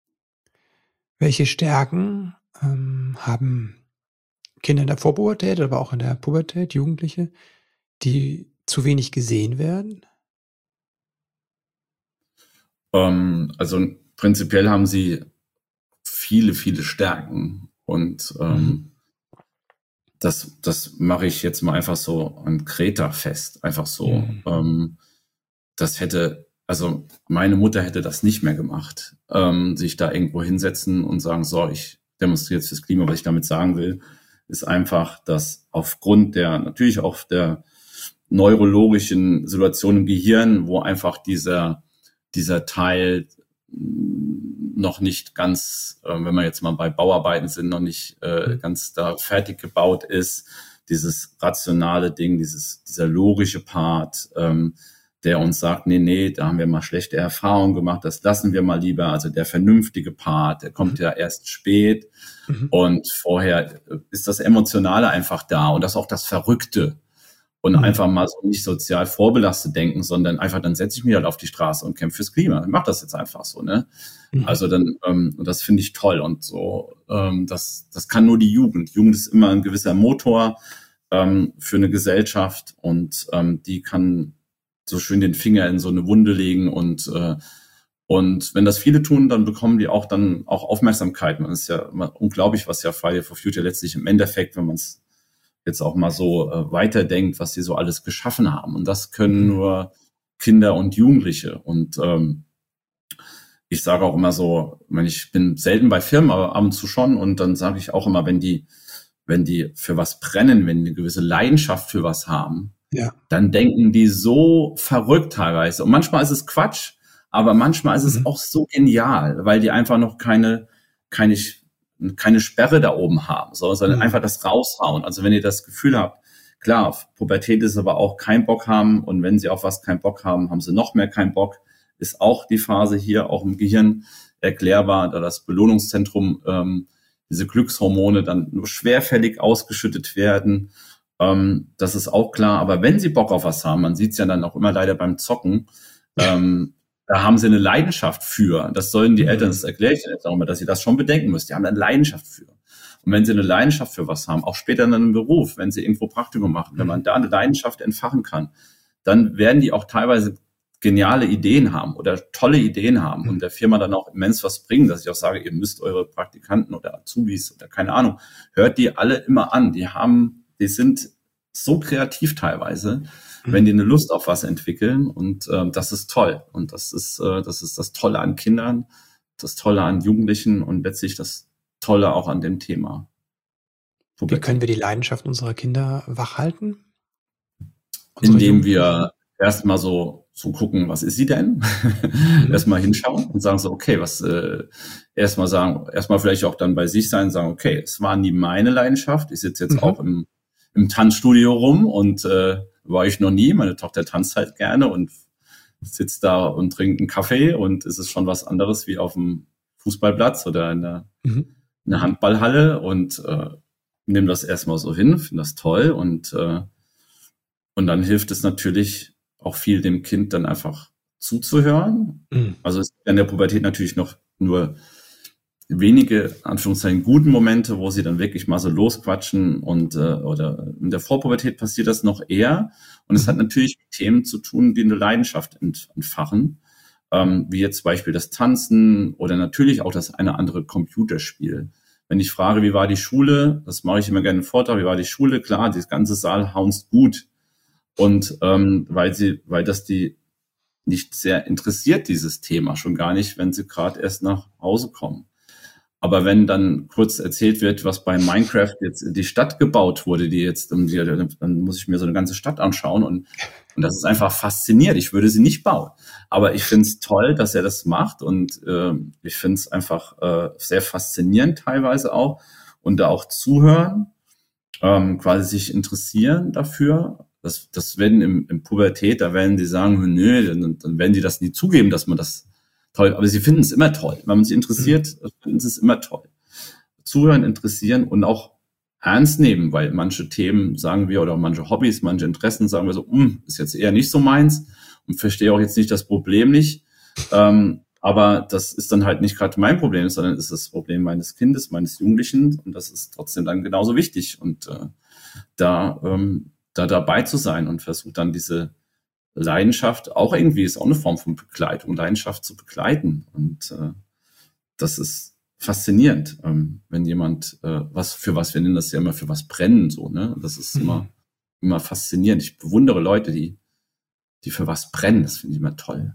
Welche Stärken ähm, haben Kinder in der Vorpubertät, aber auch in der Pubertät, Jugendliche, die zu wenig gesehen werden? Ähm, also prinzipiell haben sie viele, viele Stärken und ähm, mhm. das, das mache ich jetzt mal einfach so an Kreta fest, einfach so. Mhm. Ähm, das hätte, also meine Mutter hätte das nicht mehr gemacht, ähm, sich da irgendwo hinsetzen und sagen, so, ich demonstriere jetzt fürs Klima, was ich damit sagen will, ist einfach, dass aufgrund der, natürlich auch der neurologischen Situation im Gehirn, wo einfach dieser, dieser Teil noch nicht ganz, äh, wenn wir jetzt mal bei Bauarbeiten sind, noch nicht äh, ganz da fertig gebaut ist, dieses rationale Ding, dieses, dieser logische Part, ähm, der uns sagt, nee, nee, da haben wir mal schlechte Erfahrungen gemacht, das lassen wir mal lieber. Also der vernünftige Part, der kommt mhm. ja erst spät mhm. und vorher ist das Emotionale einfach da und das auch das Verrückte. Und mhm. einfach mal so nicht sozial vorbelastet denken, sondern einfach, dann setze ich mich halt auf die Straße und kämpfe fürs Klima. Ich mache das jetzt einfach so, ne? Mhm. Also dann, ähm, und das finde ich toll. Und so, ähm, das, das kann nur die Jugend. Jugend ist immer ein gewisser Motor ähm, für eine Gesellschaft und ähm, die kann so schön den Finger in so eine Wunde legen und äh, und wenn das viele tun, dann bekommen die auch dann auch Aufmerksamkeit. Man ist ja immer unglaublich, was ja Friday for Future letztlich im Endeffekt, wenn man es jetzt auch mal so äh, weiterdenkt, was sie so alles geschaffen haben. Und das können nur Kinder und Jugendliche. Und ähm, ich sage auch immer so, ich, meine, ich bin selten bei Firmen, aber ab und zu schon. Und dann sage ich auch immer, wenn die, wenn die für was brennen, wenn die eine gewisse Leidenschaft für was haben, ja. dann denken die so verrückt teilweise. Und manchmal ist es Quatsch, aber manchmal ist es Mhm. auch so genial, weil die einfach noch keine, keine, keine Sperre da oben haben, sondern Mhm. einfach das raushauen. Also wenn ihr das Gefühl habt, klar, Pubertät ist aber auch kein Bock haben, und wenn sie auf was keinen Bock haben, haben sie noch mehr keinen Bock, ist auch die Phase hier auch im Gehirn erklärbar, da das Belohnungszentrum, ähm, diese Glückshormone dann nur schwerfällig ausgeschüttet werden. Ähm, das ist auch klar. Aber wenn sie Bock auf was haben, man sieht es ja dann auch immer leider beim Zocken, ähm, da haben sie eine Leidenschaft für. Das sollen die Mhm. Eltern, das erkläre ich jetzt auch immer, dass sie das schon bedenken müssen. Die haben eine Leidenschaft für. Und wenn sie eine Leidenschaft für was haben, auch später in einem Beruf, wenn sie irgendwo Praktikum machen, wenn man da eine Leidenschaft entfachen kann, dann werden die auch teilweise geniale Ideen haben oder tolle Ideen haben und der Firma dann auch immens was bringen, dass ich auch sage, ihr müsst eure Praktikanten oder Azubis oder keine Ahnung, hört die alle immer an. Die haben, die sind so kreativ teilweise, wenn die eine Lust auf was entwickeln, und äh, das ist toll. Und das ist, äh, das ist das Tolle an Kindern, das Tolle an Jugendlichen und letztlich das Tolle auch an dem Thema Wie können wir die Leidenschaft unserer Kinder wachhalten? Unsere Indem Jugendlichen? wir erstmal so, so gucken, was ist sie denn? Mhm. Erstmal hinschauen und sagen so, okay, was, äh, erstmal sagen, erstmal vielleicht auch dann bei sich sein, sagen, okay, es war nie meine Leidenschaft. Ich sitze jetzt Mhm. auch im, im Tanzstudio rum und äh, war ich noch nie. Meine Tochter tanzt halt gerne und sitzt da und trinkt einen Kaffee, und es ist schon was anderes wie auf dem Fußballplatz oder in der, Mhm. in der Handballhalle, und äh, nehme das erstmal so hin, finde das toll, und äh, und dann hilft es natürlich auch viel, dem Kind dann einfach zuzuhören. Mhm. Also es ist in der Pubertät natürlich noch nur wenige, Anführungszeichen, guten Momente, wo sie dann wirklich mal so losquatschen, und äh, oder in der Vorpubertät passiert das noch eher. Und es Mhm. hat natürlich mit Themen zu tun, die eine Leidenschaft ent, entfachen, ähm, wie jetzt zum Beispiel das Tanzen oder natürlich auch das eine andere Computerspiel. Wenn ich frage, wie war die Schule, das mache ich immer gerne einen Vortrag, wie war die Schule? Klar, das ganze Saal haunst gut. Und ähm, weil sie, weil das die nicht sehr interessiert, dieses Thema, schon gar nicht, wenn sie gerade erst nach Hause kommen. Aber wenn dann kurz erzählt wird, was bei Minecraft jetzt die Stadt gebaut wurde, die jetzt, dann muss ich mir so eine ganze Stadt anschauen, und, und das ist einfach faszinierend. Ich würde sie nicht bauen. Aber ich finde es toll, dass er das macht, und äh, ich finde es einfach äh, sehr faszinierend teilweise auch, und da auch zuhören, ähm, quasi sich interessieren dafür. Das, das werden im, im Pubertät, da werden die sagen, nö, dann, dann werden die das nie zugeben, dass man das toll, aber sie finden es immer toll. Wenn man sich interessiert, finden sie es immer toll. Zuhören, interessieren und auch ernst nehmen, weil manche Themen, sagen wir, oder manche Hobbys, manche Interessen, sagen wir so, hm, ist jetzt eher nicht so meins und verstehe auch jetzt nicht das Problem nicht. Ähm, aber das ist dann halt nicht gerade mein Problem, sondern ist das Problem meines Kindes, meines Jugendlichen, und das ist trotzdem dann genauso wichtig. Und äh, da, ähm, da dabei zu sein und versucht dann diese Leidenschaft, auch irgendwie ist auch eine Form von Begleitung, Leidenschaft zu begleiten. Und äh, das ist faszinierend, ähm, wenn jemand äh, was für was, wir nennen das ja immer für was brennen, so, ne? Das ist Mhm. immer, immer faszinierend. Ich bewundere Leute, die, die für was brennen, das finde ich immer toll.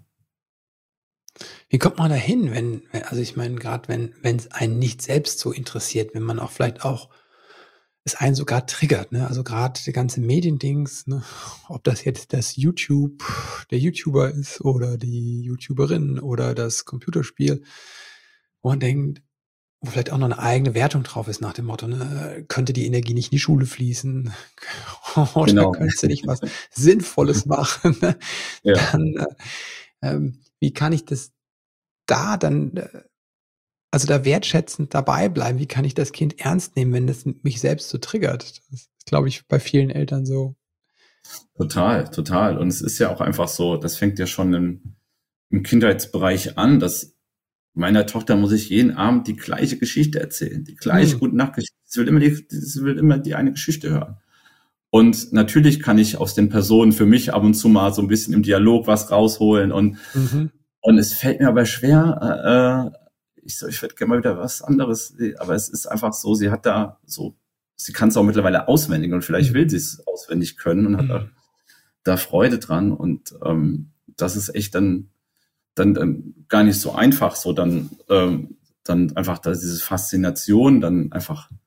Wie kommt man dahin, wenn, wenn- also ich meine, gerade wenn, wenn es einen nicht selbst so interessiert, wenn man auch vielleicht auch es einen sogar triggert, ne? Also gerade der ganze Mediendings, ne? Ob das jetzt das YouTube, der YouTuber ist oder die YouTuberin oder das Computerspiel, wo man denkt, wo vielleicht auch noch eine eigene Wertung drauf ist nach dem Motto, ne? Könnte die Energie nicht in die Schule fließen? Oder Genau. könntest du nicht was Sinnvolles machen? Ne? Ja. Dann, äh, ähm, wie kann ich das da dann, äh, also da wertschätzend dabei bleiben? Wie kann ich das Kind ernst nehmen, wenn das mich selbst so triggert? Das ist, glaube ich, bei vielen Eltern so. Total, total. Und es ist ja auch einfach so, das fängt ja schon im, im Kindheitsbereich an, dass meiner Tochter muss ich jeden Abend die gleiche Geschichte erzählen, die gleiche Hm. gute Nachtgeschichte. Sie will immer die, sie will immer die eine Geschichte hören. Und natürlich kann ich aus den Personen für mich ab und zu mal so ein bisschen im Dialog was rausholen, und Mhm. und es fällt mir aber schwer, äh, ich so, ich würde gerne mal wieder was anderes, aber es ist einfach so, sie hat da so, sie kann es auch mittlerweile auswendig, und vielleicht Mhm. will sie es auswendig können und hat da, Mhm. da Freude dran, und ähm, das ist echt dann, dann, dann gar nicht so einfach, so dann, ähm, dann einfach da diese Faszination dann einfach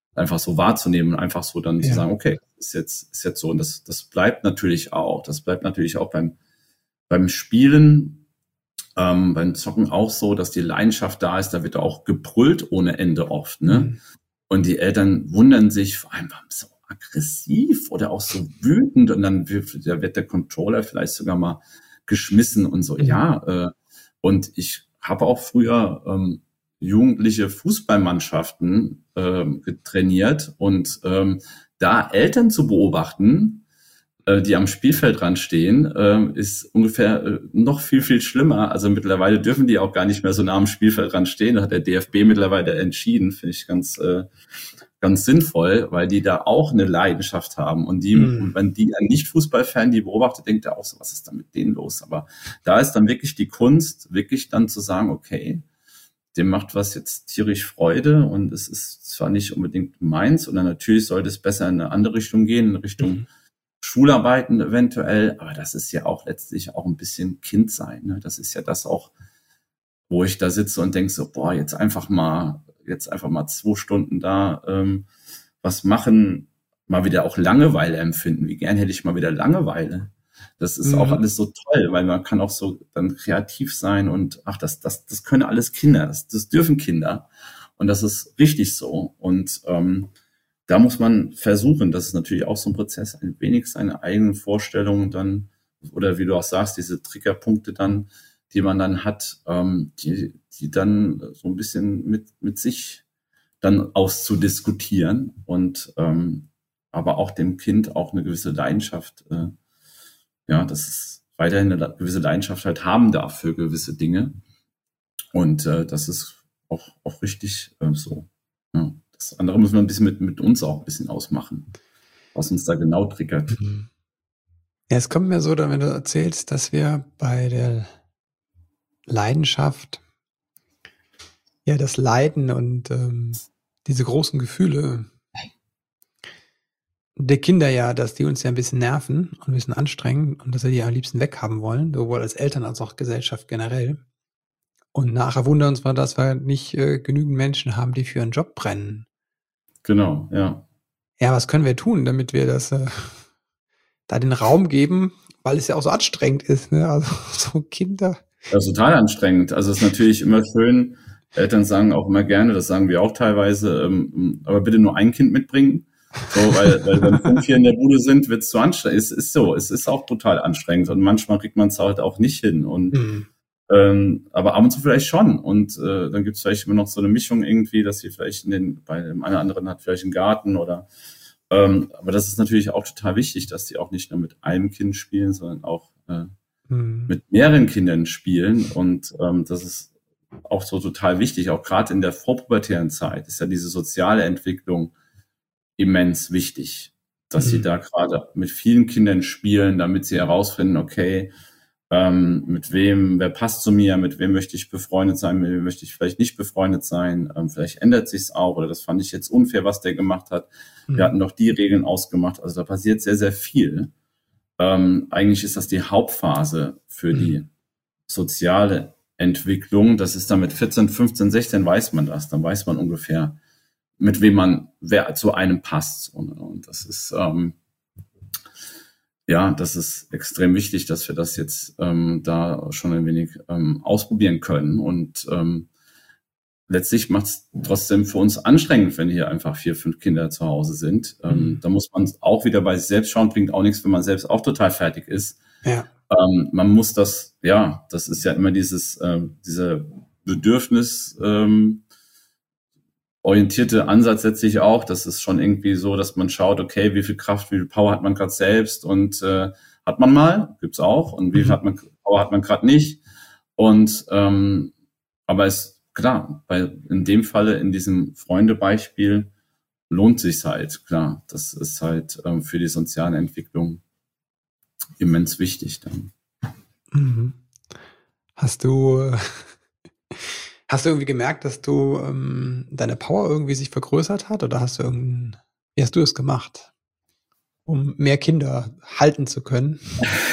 einfach so wahrzunehmen und einfach so dann Ja. zu sagen, okay, ist jetzt, ist jetzt so. Und das, das bleibt natürlich auch. Das bleibt natürlich auch beim, beim Spielen, ähm, beim Zocken auch so, dass die Leidenschaft da ist. Da wird auch gebrüllt ohne Ende oft, ne? Mhm. Und die Eltern wundern sich vor allem, warum so aggressiv oder auch so wütend. Und dann wird, da wird der Controller vielleicht sogar mal geschmissen und so. Mhm. Ja, äh, und ich habe auch früher ähm, jugendliche Fußballmannschaften ähm, trainiert und ähm, da Eltern zu beobachten, äh, die am Spielfeldrand stehen, äh, ist ungefähr äh, noch viel, viel schlimmer. Also mittlerweile dürfen die auch gar nicht mehr so nah am Spielfeldrand stehen. Da hat der D F B mittlerweile entschieden, finde ich ganz, äh, ganz sinnvoll, weil die da auch eine Leidenschaft haben. Und die, Mhm. und wenn die ein Nicht-Fußball-Fan die beobachtet, denkt er auch so, was ist da mit denen los? Aber da ist dann wirklich die Kunst, wirklich dann zu sagen, okay, dem macht was jetzt tierisch Freude und es ist zwar nicht unbedingt meins, oder natürlich sollte es besser in eine andere Richtung gehen, in Richtung Mhm. Schularbeiten eventuell, aber das ist ja auch letztlich auch ein bisschen Kind sein. Ne? Das ist ja das auch, wo ich da sitze und denke so, boah, jetzt einfach mal, jetzt einfach mal zwei Stunden da ähm, was machen, mal wieder auch Langeweile empfinden. Wie gern hätte ich mal wieder Langeweile. Das ist auch Mhm. alles so toll, weil man kann auch so dann kreativ sein und ach, das, das, das können alles Kinder, das, das dürfen Kinder und das ist richtig so. Und ähm, da muss man versuchen, das ist natürlich auch so ein Prozess, ein wenig seine eigenen Vorstellungen dann, oder wie du auch sagst, diese Triggerpunkte dann, die man dann hat, ähm, die, die dann so ein bisschen mit, mit sich dann auszudiskutieren und ähm, aber auch dem Kind auch eine gewisse Leidenschaft, äh, ja, dass es weiterhin eine gewisse Leidenschaft halt haben darf für gewisse Dinge. Und äh, das ist auch, auch richtig äh, so. Ja. Das andere müssen wir ein bisschen mit, mit uns auch ein bisschen ausmachen, was uns da genau triggert. Mhm. Ja, es kommt mir so, dann, wenn du erzählst, dass wir bei der Leidenschaft, ja, das Leiden und ähm, diese großen Gefühle der Kinder ja, dass die uns ja ein bisschen nerven und ein bisschen anstrengen und dass wir die am liebsten weghaben wollen, sowohl als Eltern als auch Gesellschaft generell. Und nachher wundern uns wir, dass wir nicht äh, genügend Menschen haben, die für einen Job brennen. Genau, ja. Ja, was können wir tun, damit wir das äh, da den Raum geben, weil es ja auch so anstrengend ist, ne? Also so Kinder. Das ist total anstrengend. Also es ist natürlich immer schön, Eltern sagen auch immer gerne, das sagen wir auch teilweise, ähm, aber bitte nur ein Kind mitbringen. So, weil, weil wenn fünf hier in der Bude sind, wird es zu anstrengend. Es ist so, es ist auch total anstrengend und manchmal kriegt man es halt auch nicht hin. Und Mhm. ähm, aber ab und zu vielleicht schon. Und äh, dann gibt es vielleicht immer noch so eine Mischung irgendwie, dass sie vielleicht in den, bei dem einen oder anderen hat vielleicht einen Garten oder ähm, aber das ist natürlich auch total wichtig, dass die auch nicht nur mit einem Kind spielen, sondern auch äh, Mhm. mit mehreren Kindern spielen. Und ähm, das ist auch so total wichtig, auch gerade in der vorpubertären Zeit ist ja diese soziale Entwicklung immens wichtig, dass Mhm. sie da gerade mit vielen Kindern spielen, damit sie herausfinden, okay, ähm, mit wem, wer passt zu mir, mit wem möchte ich befreundet sein, mit wem möchte ich vielleicht nicht befreundet sein, ähm, vielleicht ändert sich's auch oder das fand ich jetzt unfair, was der gemacht hat. Mhm. Wir hatten doch die Regeln ausgemacht, also da passiert sehr, sehr viel. Ähm, eigentlich ist das die Hauptphase für Mhm. die soziale Entwicklung. Das ist dann mit vierzehn, fünfzehn, sechzehn weiß man das, dann weiß man ungefähr, mit wem man, wer zu einem passt. Und, und das ist, ähm, ja, das ist extrem wichtig, dass wir das jetzt ähm, da schon ein wenig ähm, ausprobieren können. Und ähm, letztlich macht es trotzdem für uns anstrengend, wenn hier einfach vier, fünf Kinder zu Hause sind. Ähm, Mhm. da muss man auch wieder bei sich selbst schauen, bringt auch nichts, wenn man selbst auch total fertig ist. Ja. Ähm, man muss das, ja, das ist ja immer dieses, ähm, dieser Bedürfnis, ähm, orientierte Ansatz setze ich auch. Das ist schon irgendwie so, dass man schaut, okay, wie viel Kraft, wie viel Power hat man gerade selbst und äh, hat man mal, gibt's auch, und wie viel Mhm. hat man Power hat man gerade nicht. Und ähm, aber es klar, bei in dem Falle in diesem Freundebeispiel lohnt sich's halt, klar. Das ist halt ähm, für die soziale Entwicklung immens wichtig dann. Mhm. Hast du hast du irgendwie gemerkt, dass du ähm, deine Power irgendwie sich vergrößert hat oder hast du irgendein, wie hast du es gemacht, um mehr Kinder halten zu können?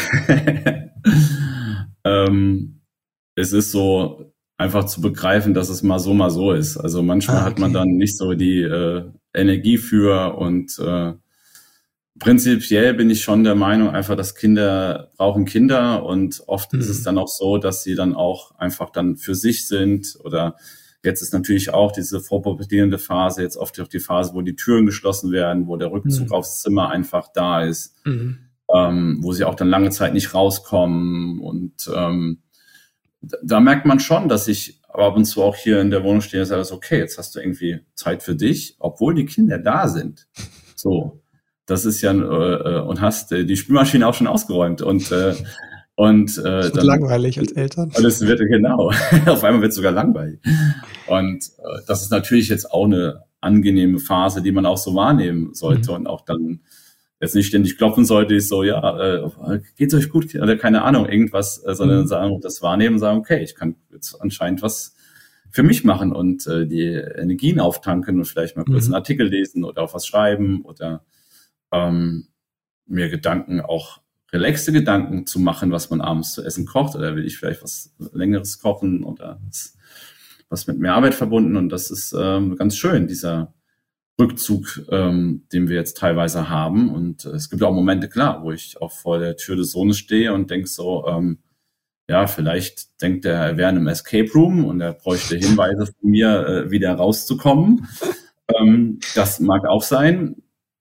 ähm, es ist so einfach zu begreifen, dass es mal so, mal so ist. Also manchmal Ah, hat man okay. dann nicht so die, äh, Energie für und äh, prinzipiell bin ich schon der Meinung, einfach, dass Kinder brauchen Kinder und oft mhm. ist es dann auch so, dass sie dann auch einfach dann für sich sind oder jetzt ist natürlich auch diese vorpubertierende Phase, jetzt oft auch die Phase, wo die Türen geschlossen werden, wo der Rückzug mhm. aufs Zimmer einfach da ist, mhm. ähm, wo sie auch dann lange Zeit nicht rauskommen und ähm, da, da merkt man schon, dass ich ab und zu auch hier in der Wohnung stehe und sage, okay, jetzt hast du irgendwie Zeit für dich, obwohl die Kinder da sind. So. Das ist ja, äh, und hast äh, die Spülmaschine auch schon ausgeräumt und äh, und äh, das wird dann langweilig als Eltern. Und es wird genau, auf einmal wird es sogar langweilig. Und äh, das ist natürlich jetzt auch eine angenehme Phase, die man auch so wahrnehmen sollte mhm. und auch dann jetzt nicht ständig klopfen sollte, ist so, ja, äh, geht's euch gut oder keine Ahnung, irgendwas, äh, sondern mhm. sagen, das wahrnehmen und sagen, okay, ich kann jetzt anscheinend was für mich machen und äh, die Energien auftanken und vielleicht mal kurz mhm. einen Artikel lesen oder auf was schreiben oder Ähm, mir Gedanken, auch relaxte Gedanken zu machen, was man abends zu essen kocht oder will ich vielleicht was Längeres kochen oder was, was mit mehr Arbeit verbunden und das ist ähm, ganz schön, dieser Rückzug, ähm, den wir jetzt teilweise haben und äh, es gibt auch Momente, klar, wo ich auch vor der Tür des Sohnes stehe und denke so, ähm, ja, vielleicht denkt er, er wäre in einem Escape Room und er bräuchte Hinweise von mir, äh, wieder rauszukommen. ähm, das mag auch sein.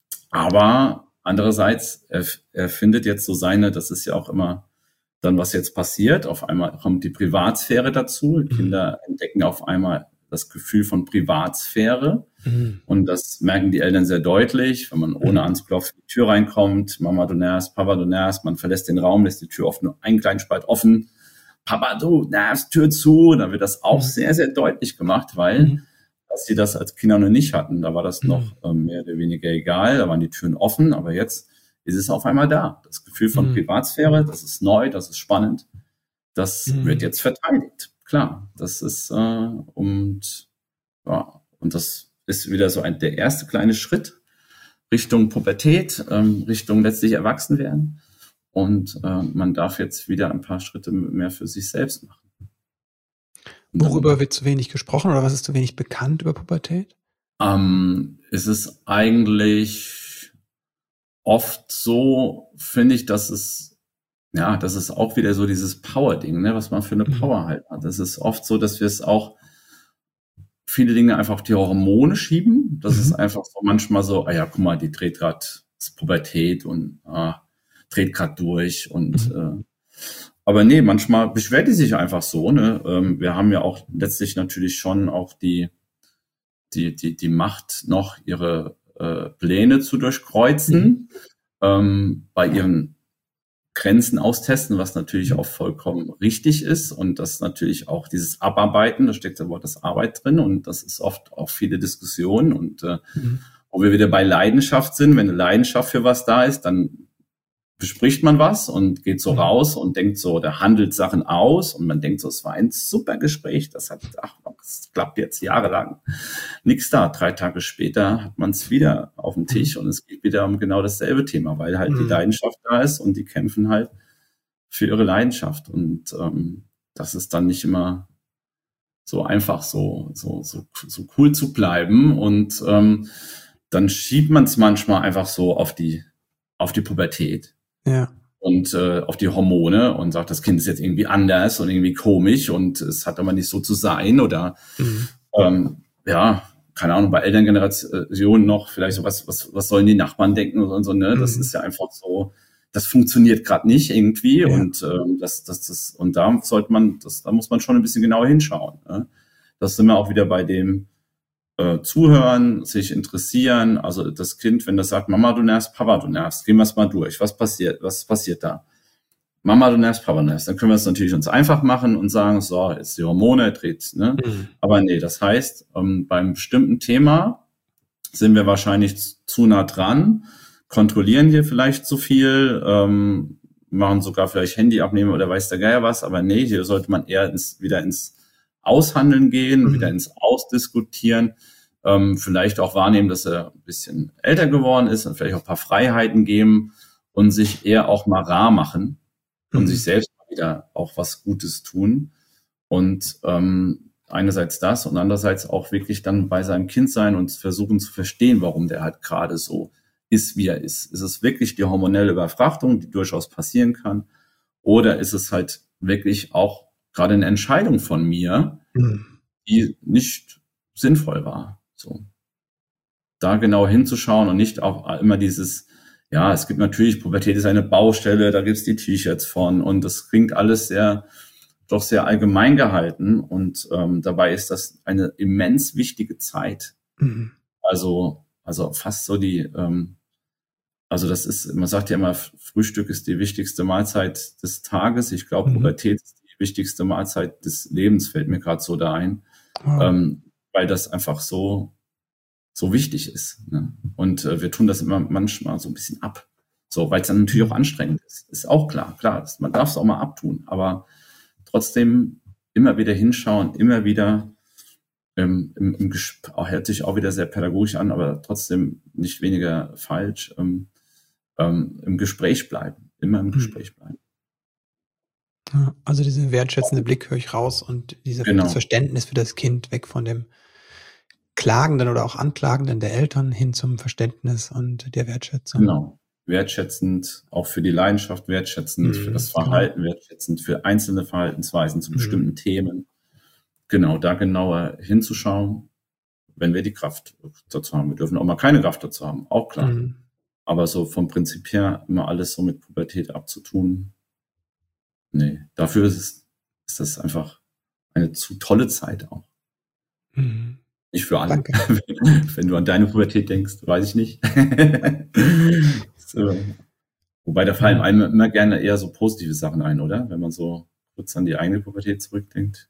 Aber andererseits, er, er findet jetzt so seine, das ist ja auch immer dann, was jetzt passiert. Auf einmal kommt die Privatsphäre dazu. Mhm. Kinder entdecken auf einmal das Gefühl von Privatsphäre. Mhm. Und das merken die Eltern sehr deutlich, wenn man ohne anzuklopfen in die Tür reinkommt. Mama, du nervst, Papa, du nervst. Man verlässt den Raum, lässt die Tür oft nur einen kleinen Spalt offen. Papa, du nervst, Tür zu. Und dann wird das auch mhm. sehr, sehr deutlich gemacht, weil mhm. dass sie das als Kinder noch nicht hatten. Da war das noch ähm, mehr oder weniger egal. Da waren die Türen offen. Aber jetzt ist es auf einmal da. Das Gefühl von mhm. Privatsphäre, das ist neu, das ist spannend. Das mhm. wird jetzt verteidigt. Klar, das ist, äh, und, ja, und das ist wieder so ein, der erste kleine Schritt Richtung Pubertät, ähm, Richtung letztlich Erwachsenwerden. Und äh, man darf jetzt wieder ein paar Schritte mehr für sich selbst machen. Worüber wird zu wenig gesprochen oder was ist zu wenig bekannt über Pubertät? Ähm, es ist eigentlich oft so, finde ich, dass es, ja, das ist auch wieder so dieses Power-Ding, ne, was man für eine mhm. Power halt hat. Das ist oft so, dass wir es auch viele Dinge einfach auf die Hormone schieben. Das mhm. ist einfach so manchmal so, ah ja, guck mal, die dreht gerade, das ist Pubertät und ah, dreht gerade durch und mhm. äh, aber nee, manchmal beschwert die sich einfach so, ne? Ähm, wir haben ja auch letztlich natürlich schon auch die, die, die, die Macht noch, ihre äh, Pläne zu durchkreuzen, mhm. ähm, bei ihren Grenzen austesten, was natürlich auch vollkommen richtig ist und das natürlich auch dieses Abarbeiten, da steckt ja Wort das Arbeit drin und das ist oft auch viele Diskussionen und äh, mhm. wo wir wieder bei Leidenschaft sind, wenn eine Leidenschaft für was da ist, dann bespricht man was und geht so raus und denkt so, der handelt Sachen aus und man denkt so, es war ein super Gespräch, das hat, ach, das klappt jetzt jahrelang. Nix da. Drei Tage später hat man es wieder auf dem Tisch und es geht wieder um genau dasselbe Thema, weil halt mhm. die Leidenschaft da ist und die kämpfen halt für ihre Leidenschaft und ähm, das ist dann nicht immer so einfach, so so so, so cool zu bleiben und ähm, dann schiebt man es manchmal einfach so auf die auf die Pubertät. Ja. Und äh, auf die Hormone und sagt, das Kind ist jetzt irgendwie anders und irgendwie komisch und es hat aber nicht so zu sein oder mhm. ähm, ja, keine Ahnung, bei Elterngenerationen noch vielleicht so, was, was, was sollen die Nachbarn denken und so, ne? Das mhm. ist ja einfach so, das funktioniert gerade nicht irgendwie ja. und ähm, das, das, das, und da sollte man, das, da muss man schon ein bisschen genauer hinschauen. Ne? Das sind wir auch wieder bei dem Äh, zuhören, sich interessieren, also das Kind, wenn das sagt, Mama, du nervst, Papa, du nervst, gehen wir es mal durch, was passiert, was passiert da? Mama, du nervst, Papa, du nervst, dann können wir es natürlich uns einfach machen und sagen, so, jetzt die Hormone dreht, ne? Mhm. Aber nee, das heißt, ähm, beim bestimmten Thema sind wir wahrscheinlich zu nah dran, kontrollieren hier vielleicht zu viel, ähm, machen sogar vielleicht Handy abnehmen oder weiß der Geier was, aber nee, hier sollte man eher ins, wieder ins Aushandeln gehen, mhm. wieder ins Ausdiskutieren, ähm, vielleicht auch wahrnehmen, dass er ein bisschen älter geworden ist und vielleicht auch ein paar Freiheiten geben und sich eher auch mal rar machen und mhm. sich selbst mal wieder auch was Gutes tun. Und ähm, einerseits das und andererseits auch wirklich dann bei seinem Kind sein und versuchen zu verstehen, warum der halt gerade so ist, wie er ist. Ist es wirklich die hormonelle Überfrachtung, die durchaus passieren kann? Oder ist es halt wirklich auch gerade eine Entscheidung von mir, die nicht sinnvoll war? So. Da genau hinzuschauen und nicht auch immer dieses, ja, es gibt natürlich, Pubertät ist eine Baustelle, da gibt's die T-Shirts von und das klingt alles sehr, doch sehr allgemein gehalten und ähm, dabei ist das eine immens wichtige Zeit. Mhm. Also, also fast so die, ähm, also das ist, man sagt ja immer, Frühstück ist die wichtigste Mahlzeit des Tages. Ich glaube, mhm. Pubertät ist die wichtigste Mahlzeit des Lebens, fällt mir gerade so da ein, wow. ähm, weil das einfach so so wichtig ist. Ne? Und äh, wir tun das immer manchmal so ein bisschen ab. So, weil es dann natürlich auch anstrengend ist. Ist auch klar, klar. Man darf es auch mal abtun, aber trotzdem immer wieder hinschauen, immer wieder ähm, im, im Gespräch, hört sich auch wieder sehr pädagogisch an, aber trotzdem nicht weniger falsch, ähm, ähm, im Gespräch bleiben, immer im Gespräch bleiben. Ja, also dieser wertschätzende Blick höre ich raus und dieser Genau. das Verständnis für das Kind, weg von dem Klagenden oder auch Anklagenden der Eltern hin zum Verständnis und der Wertschätzung. Genau. Wertschätzend, auch für die Leidenschaft wertschätzend, mhm, für das Verhalten genau. wertschätzend, für einzelne Verhaltensweisen zu mhm. bestimmten Themen. Genau, da genauer hinzuschauen, wenn wir die Kraft dazu haben. Wir dürfen auch mal keine Kraft dazu haben, auch klar. Mhm. Aber so vom Prinzip her immer alles so mit Pubertät abzutun, nee, dafür ist es, ist das einfach eine zu tolle Zeit auch. Mhm. Nicht für alle. Danke. Wenn du an deine Pubertät denkst, weiß ich nicht. So. Wobei da fallen einem immer gerne eher so positive Sachen ein, oder? Wenn man so kurz an die eigene Pubertät zurückdenkt.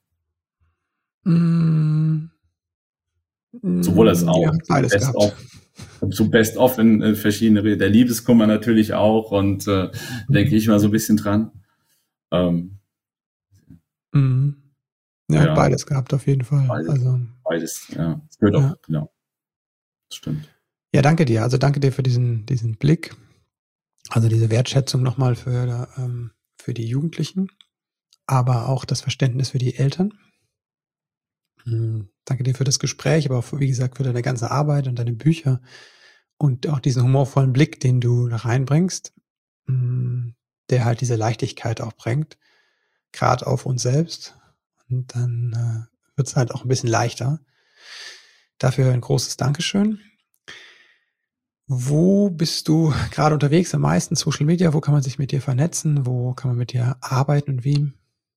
Mm. Sowohl als auch. Ja, beides Best gehabt. Of. So Best of in äh, verschiedene, der Liebeskummer natürlich auch und äh, mhm. denke ich mal so ein bisschen dran. Ähm, mhm. Ja, ja, beides gehabt auf jeden Fall. Beides, also, beides ja. Das gehört ja. auch, genau. Das stimmt. Ja, danke dir. Also danke dir für diesen, diesen Blick. Also diese Wertschätzung nochmal für, ähm, für die Jugendlichen, aber auch das Verständnis für die Eltern. Mhm. Danke dir für das Gespräch, aber auch, wie gesagt, für deine ganze Arbeit und deine Bücher und auch diesen humorvollen Blick, den du da reinbringst, der halt diese Leichtigkeit auch bringt, gerade auf uns selbst. Und dann äh, wird es halt auch ein bisschen leichter. Dafür ein großes Dankeschön. Wo bist du gerade unterwegs? Am meisten Social Media? Wo kann man sich mit dir vernetzen? Wo kann man mit dir arbeiten und wie?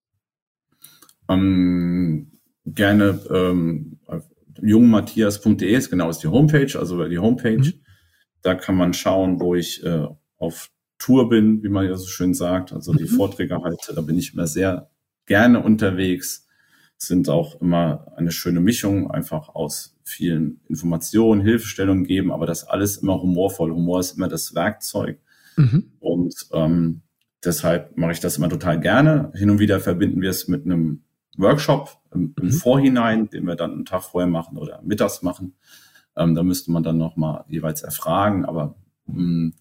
Um, gerne ähm, jungmatthias punkt de ist genau ist die Homepage, also die Homepage. Mhm. Da kann man schauen, wo ich äh, auf Tour bin, wie man ja so schön sagt. Also die mhm. Vorträge halte, da bin ich immer sehr gerne unterwegs. Sind auch immer eine schöne Mischung, einfach aus vielen Informationen, Hilfestellungen geben, aber das alles immer humorvoll. Humor ist immer das Werkzeug. Mhm. Und ähm, deshalb mache ich das immer total gerne. Hin und wieder verbinden wir es mit einem Workshop im, im mhm. Vorhinein, den wir dann einen Tag vorher machen oder mittags machen. Ähm, da müsste man dann nochmal jeweils erfragen, aber mh,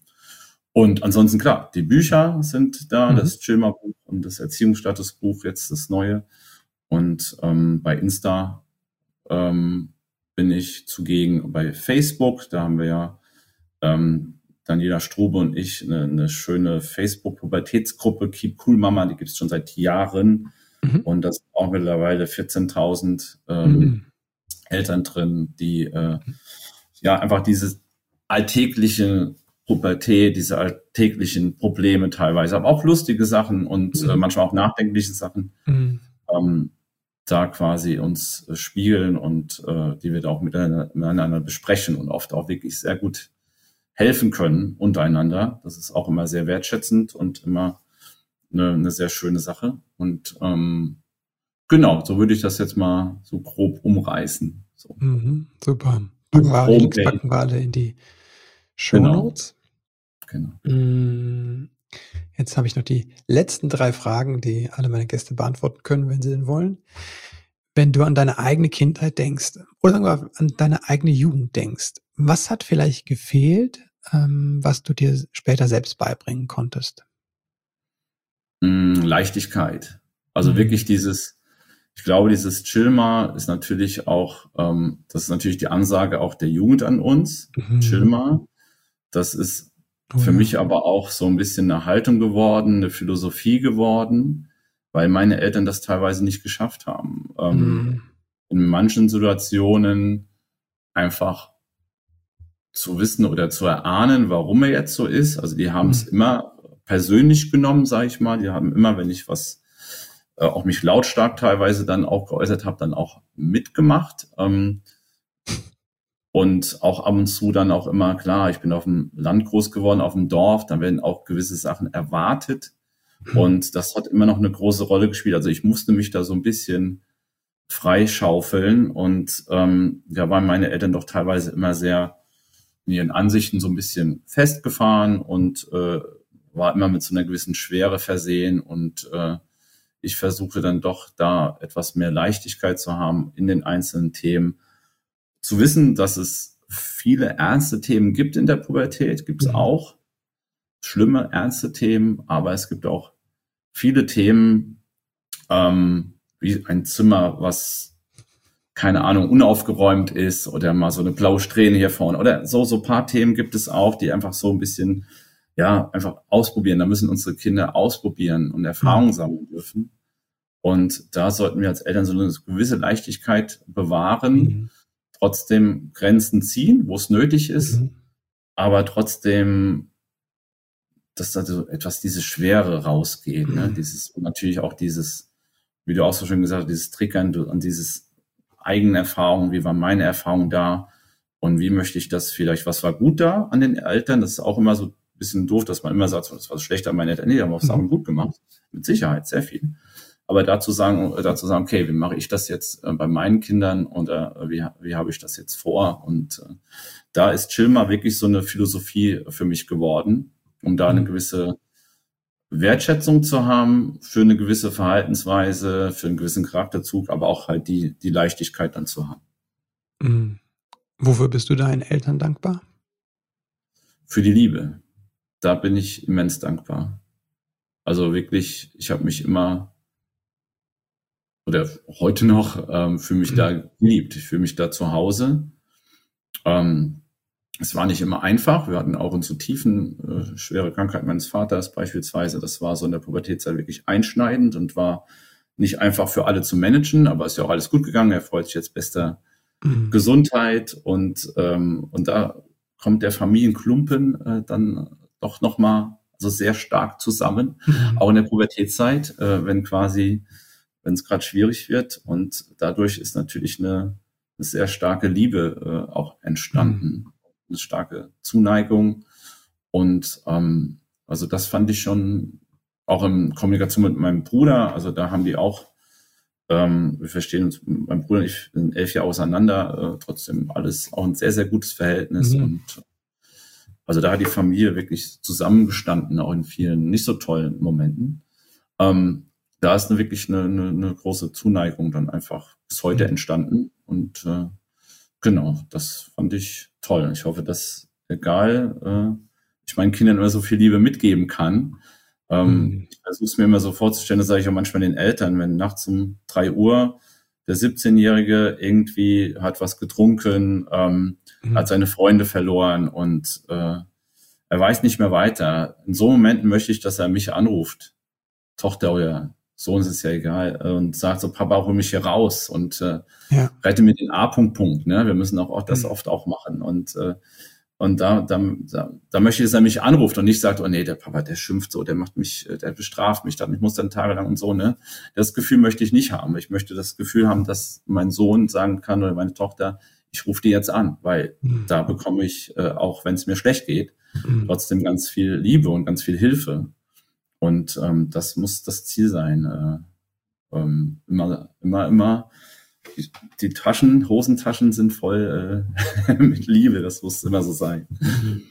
und ansonsten, klar, die Bücher sind da, mhm. das Chilmer-Buch und das Erziehungsstatusbuch, jetzt das neue. Und ähm, bei Insta ähm, bin ich zugegen bei Facebook. Da haben wir ja ähm, Daniela Strube und ich eine, eine schöne Facebook-Pubertätsgruppe, Keep Cool Mama, die gibt es schon seit Jahren. Mhm. Und da sind auch mittlerweile vierzehntausend ähm, mhm. Eltern drin, die äh, ja einfach diese alltägliche Pubertät, diese alltäglichen Probleme teilweise, aber auch lustige Sachen und mhm. äh, manchmal auch nachdenkliche Sachen, mhm. ähm, da quasi uns äh, spiegeln und äh, die wir da auch miteinander, miteinander besprechen und oft auch wirklich sehr gut helfen können untereinander. Das ist auch immer sehr wertschätzend und immer eine, eine sehr schöne Sache. Und ähm, genau, so würde ich das jetzt mal so grob umreißen. So. Mhm, super. Packen wir, alle, Links packen wir alle in die Shownotes. Genau. genau. Jetzt habe ich noch die letzten drei Fragen, die alle meine Gäste beantworten können, wenn sie denn wollen. Wenn du an deine eigene Kindheit denkst oder sagen wir an deine eigene Jugend denkst, was hat vielleicht gefehlt, ähm, was du dir später selbst beibringen konntest? Leichtigkeit. Also mhm. wirklich dieses, ich glaube, dieses Chill mal ist natürlich auch, ähm, das ist natürlich die Ansage auch der Jugend an uns. Mhm. Chill mal. Das ist Oh für ja. mich aber auch so ein bisschen eine Haltung geworden, eine Philosophie geworden, weil meine Eltern das teilweise nicht geschafft haben. Ähm, Mhm. in manchen Situationen einfach zu wissen oder zu erahnen, warum er jetzt so ist. Also die haben es Mhm. immer persönlich genommen, sage ich mal. Die haben immer, wenn ich was äh, auch mich lautstark teilweise dann auch geäußert habe, dann auch mitgemacht. Ähm, und auch ab und zu dann auch immer, klar, ich bin auf dem Land groß geworden, auf dem Dorf, da werden auch gewisse Sachen erwartet. Und das hat immer noch eine große Rolle gespielt. Also ich musste mich da so ein bisschen freischaufeln. Und ähm, da waren meine Eltern doch teilweise immer sehr in ihren Ansichten so ein bisschen festgefahren und äh, war immer mit so einer gewissen Schwere versehen. Und äh, ich versuche dann doch da etwas mehr Leichtigkeit zu haben in den einzelnen Themen. Zu wissen, dass es viele ernste Themen gibt in der Pubertät, gibt es Mhm. auch. Schlimme, ernste Themen, aber es gibt auch viele Themen, ähm, wie ein Zimmer, was, keine Ahnung, unaufgeräumt ist oder mal so eine blaue Strähne hier vorne oder so, so ein paar Themen gibt es auch, die einfach so ein bisschen, ja, einfach ausprobieren. Da müssen unsere Kinder ausprobieren und Erfahrungen sammeln dürfen. Und da sollten wir als Eltern so eine gewisse Leichtigkeit bewahren, Mhm. trotzdem Grenzen ziehen, wo es nötig ist, Mhm. aber trotzdem, dass da so etwas diese Schwere rausgeht, ne? Mhm. Dieses, und natürlich auch dieses, wie du auch so schön gesagt hast, dieses Triggern und dieses eigene Erfahrung, wie war meine Erfahrung da und wie möchte ich das vielleicht, was war gut da an den Eltern? Das ist auch immer so ein bisschen doof, dass man immer sagt, das war schlecht an meinen Eltern. Nee, die haben auch Sachen Mhm. gut gemacht. Mit Sicherheit, sehr viel. Aber dazu sagen, dazu sagen, okay, wie mache ich das jetzt äh, bei meinen Kindern oder äh, wie, wie habe ich das jetzt vor? Und äh, da ist Chill mal wirklich so eine Philosophie für mich geworden, um da eine Mhm. gewisse Wertschätzung zu haben für eine gewisse Verhaltensweise, für einen gewissen Charakterzug, aber auch halt die, die Leichtigkeit dann zu haben. Mhm. Wofür bist du deinen Eltern dankbar? Für die Liebe. Da bin ich immens dankbar. Also wirklich, ich habe mich immer oder heute noch ähm, fühle mich da geliebt. Ich fühle mich da zu Hause. Ähm, es war nicht immer einfach. Wir hatten auch unsere Tiefen, äh, schwere Krankheit meines Vaters beispielsweise. Das war so in der Pubertätzeit wirklich einschneidend und war nicht einfach für alle zu managen, aber ist ja auch alles gut gegangen. Er freut sich jetzt bester Mhm. Gesundheit und ähm, und da kommt der Familienklumpen äh, dann doch nochmal so sehr stark zusammen, Mhm. auch in der Pubertätszeit, äh, wenn quasi, wenn es gerade schwierig wird und dadurch ist natürlich eine, eine sehr starke Liebe äh, auch entstanden, Mhm. eine starke Zuneigung und ähm, also das fand ich schon auch in Kommunikation mit meinem Bruder, also da haben die auch Ähm, wir verstehen uns, mein Bruder und ich sind elf Jahre auseinander, äh, trotzdem alles auch ein sehr, sehr gutes Verhältnis. Mhm. Und also da hat die Familie wirklich zusammengestanden, auch in vielen nicht so tollen Momenten. Ähm, da ist eine, wirklich eine, eine, eine große Zuneigung dann einfach bis heute Mhm. entstanden. Und äh, genau, das fand ich toll. Ich hoffe, dass egal, äh, ich meinen Kindern immer so viel Liebe mitgeben kann, ähm, Mhm. ich versuche es mir immer so vorzustellen, das sage ich auch manchmal den Eltern, wenn nachts um drei Uhr der siebzehnjährige irgendwie hat was getrunken, ähm, Mhm. hat seine Freunde verloren und äh, er weiß nicht mehr weiter. In so Momenten möchte ich, dass er mich anruft, Tochter oder Sohn, ist es ja egal, und sagt so, Papa, hol mich hier raus und äh, Ja. rette mir den A-Punkt, Punkt. Ne? Wir müssen auch, auch das Mhm. oft auch machen und äh, und da, da, da, da möchte ich, dass er mich anruft und nicht sagt, oh nee, der Papa, der schimpft so, der macht mich, der bestraft mich dann, ich muss dann tagelang und so, ne? Das Gefühl möchte ich nicht haben. Ich möchte das Gefühl haben, dass mein Sohn sagen kann oder meine Tochter, ich rufe die jetzt an, weil Mhm. da bekomme ich, äh, auch wenn es mir schlecht geht, Mhm. trotzdem ganz viel Liebe und ganz viel Hilfe. Und ähm, das muss das Ziel sein. Äh, ähm, immer, immer, immer. Die, die Taschen, Hosentaschen sind voll äh, mit Liebe. Das muss immer so sein. Mhm.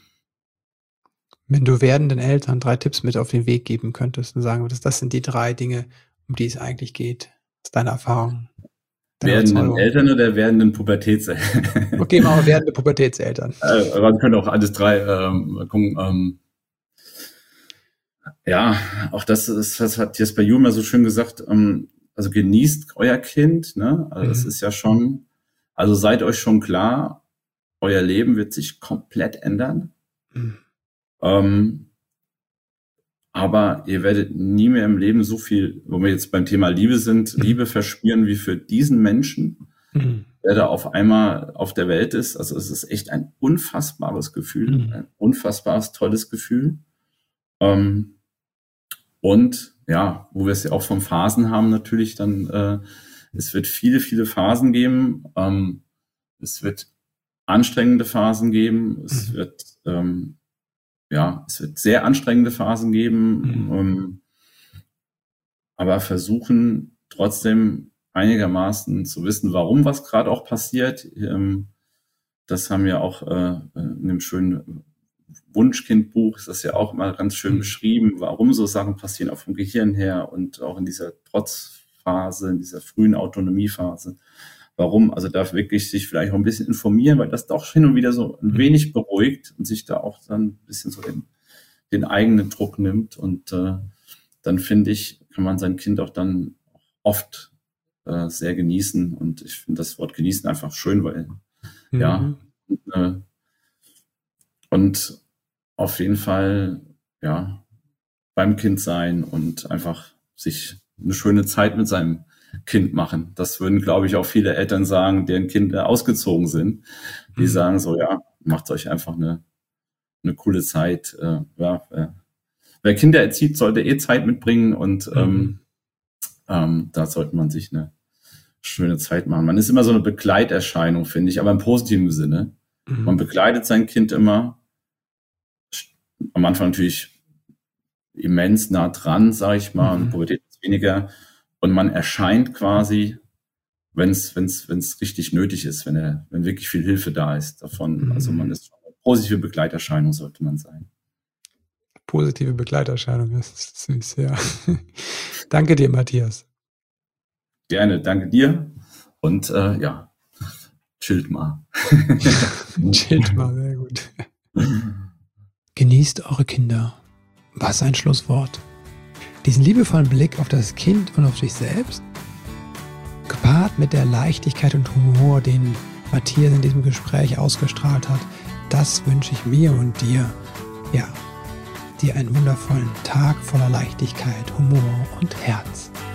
Wenn du werdenden Eltern drei Tipps mit auf den Weg geben könntest und sagen würdest, das sind die drei Dinge, um die es eigentlich geht, aus deiner Erfahrung, deiner Werdenden Überzeugung. Eltern oder werdenden Pubertätseltern? Okay, machen wir werdende Pubertätseltern. äh, man könnte auch alles drei ähm, gucken. Ähm, ja, auch das ist, das hat Jesper Juhl mal so schön gesagt, ähm, also genießt euer Kind, ne? Also das Mhm. ist ja schon, also seid euch schon klar, euer Leben wird sich komplett ändern. Mhm. Ähm, aber ihr werdet nie mehr im Leben so viel, wo wir jetzt beim Thema Liebe sind, Mhm. Liebe verspüren wie für diesen Menschen, Mhm. der da auf einmal auf der Welt ist. Also es ist echt ein unfassbares Gefühl, Mhm. ein unfassbares, tolles Gefühl. Ähm, und ja, wo wir es ja auch von Phasen haben natürlich, dann äh, es wird viele, viele Phasen geben. Ähm, es wird anstrengende Phasen geben. Es Mhm. wird ähm, ja, es wird sehr anstrengende Phasen geben. Mhm. Ähm, aber versuchen trotzdem einigermaßen zu wissen, warum was gerade auch passiert. Ähm, das haben wir auch äh, in dem schönen Wunschkindbuch, ist das ja auch immer ganz schön Mhm. beschrieben, warum so Sachen passieren, auch vom Gehirn her und auch in dieser Trotzphase, in dieser frühen Autonomiephase. Warum? Also darf wirklich sich vielleicht auch ein bisschen informieren, weil das doch hin und wieder so ein Mhm. wenig beruhigt und sich da auch dann ein bisschen so den, den eigenen Druck nimmt. Und äh, dann finde ich, kann man sein Kind auch dann oft äh, sehr genießen. Und ich finde das Wort genießen einfach schön, weil ja, Mhm. äh, und auf jeden Fall, ja, beim Kind sein und einfach sich eine schöne Zeit mit seinem Kind machen. Das würden, glaube ich, auch viele Eltern sagen, deren Kinder ausgezogen sind. Die Mhm. sagen so, ja, macht euch einfach eine, eine coole Zeit. Äh, ja, äh, wer Kinder erzieht, sollte eh Zeit mitbringen und Mhm. ähm, ähm, da sollte man sich eine schöne Zeit machen. Man ist immer so eine Begleiterscheinung, finde ich, aber im positiven Sinne. Man Mhm. begleitet sein Kind immer. Am Anfang natürlich immens nah dran, sage ich mal, und Mhm. Pubertät ist weniger. Und man erscheint quasi, wenn es wenn's, wenn's richtig nötig ist, wenn, er, wenn wirklich viel Hilfe da ist davon. Also man Mhm. ist eine positive Begleiterscheinung, sollte man sein. Positive Begleiterscheinung, das ist süß, ja. Danke dir, Matthias. Gerne, danke dir. Und äh, ja, chillt mal. Chillt mal, sehr gut. Genießt eure Kinder. Was ein Schlusswort. Diesen liebevollen Blick auf das Kind und auf sich selbst, gepaart mit der Leichtigkeit und Humor, den Matthias in diesem Gespräch ausgestrahlt hat, das wünsche ich mir und dir. Ja, dir einen wundervollen Tag voller Leichtigkeit, Humor und Herz.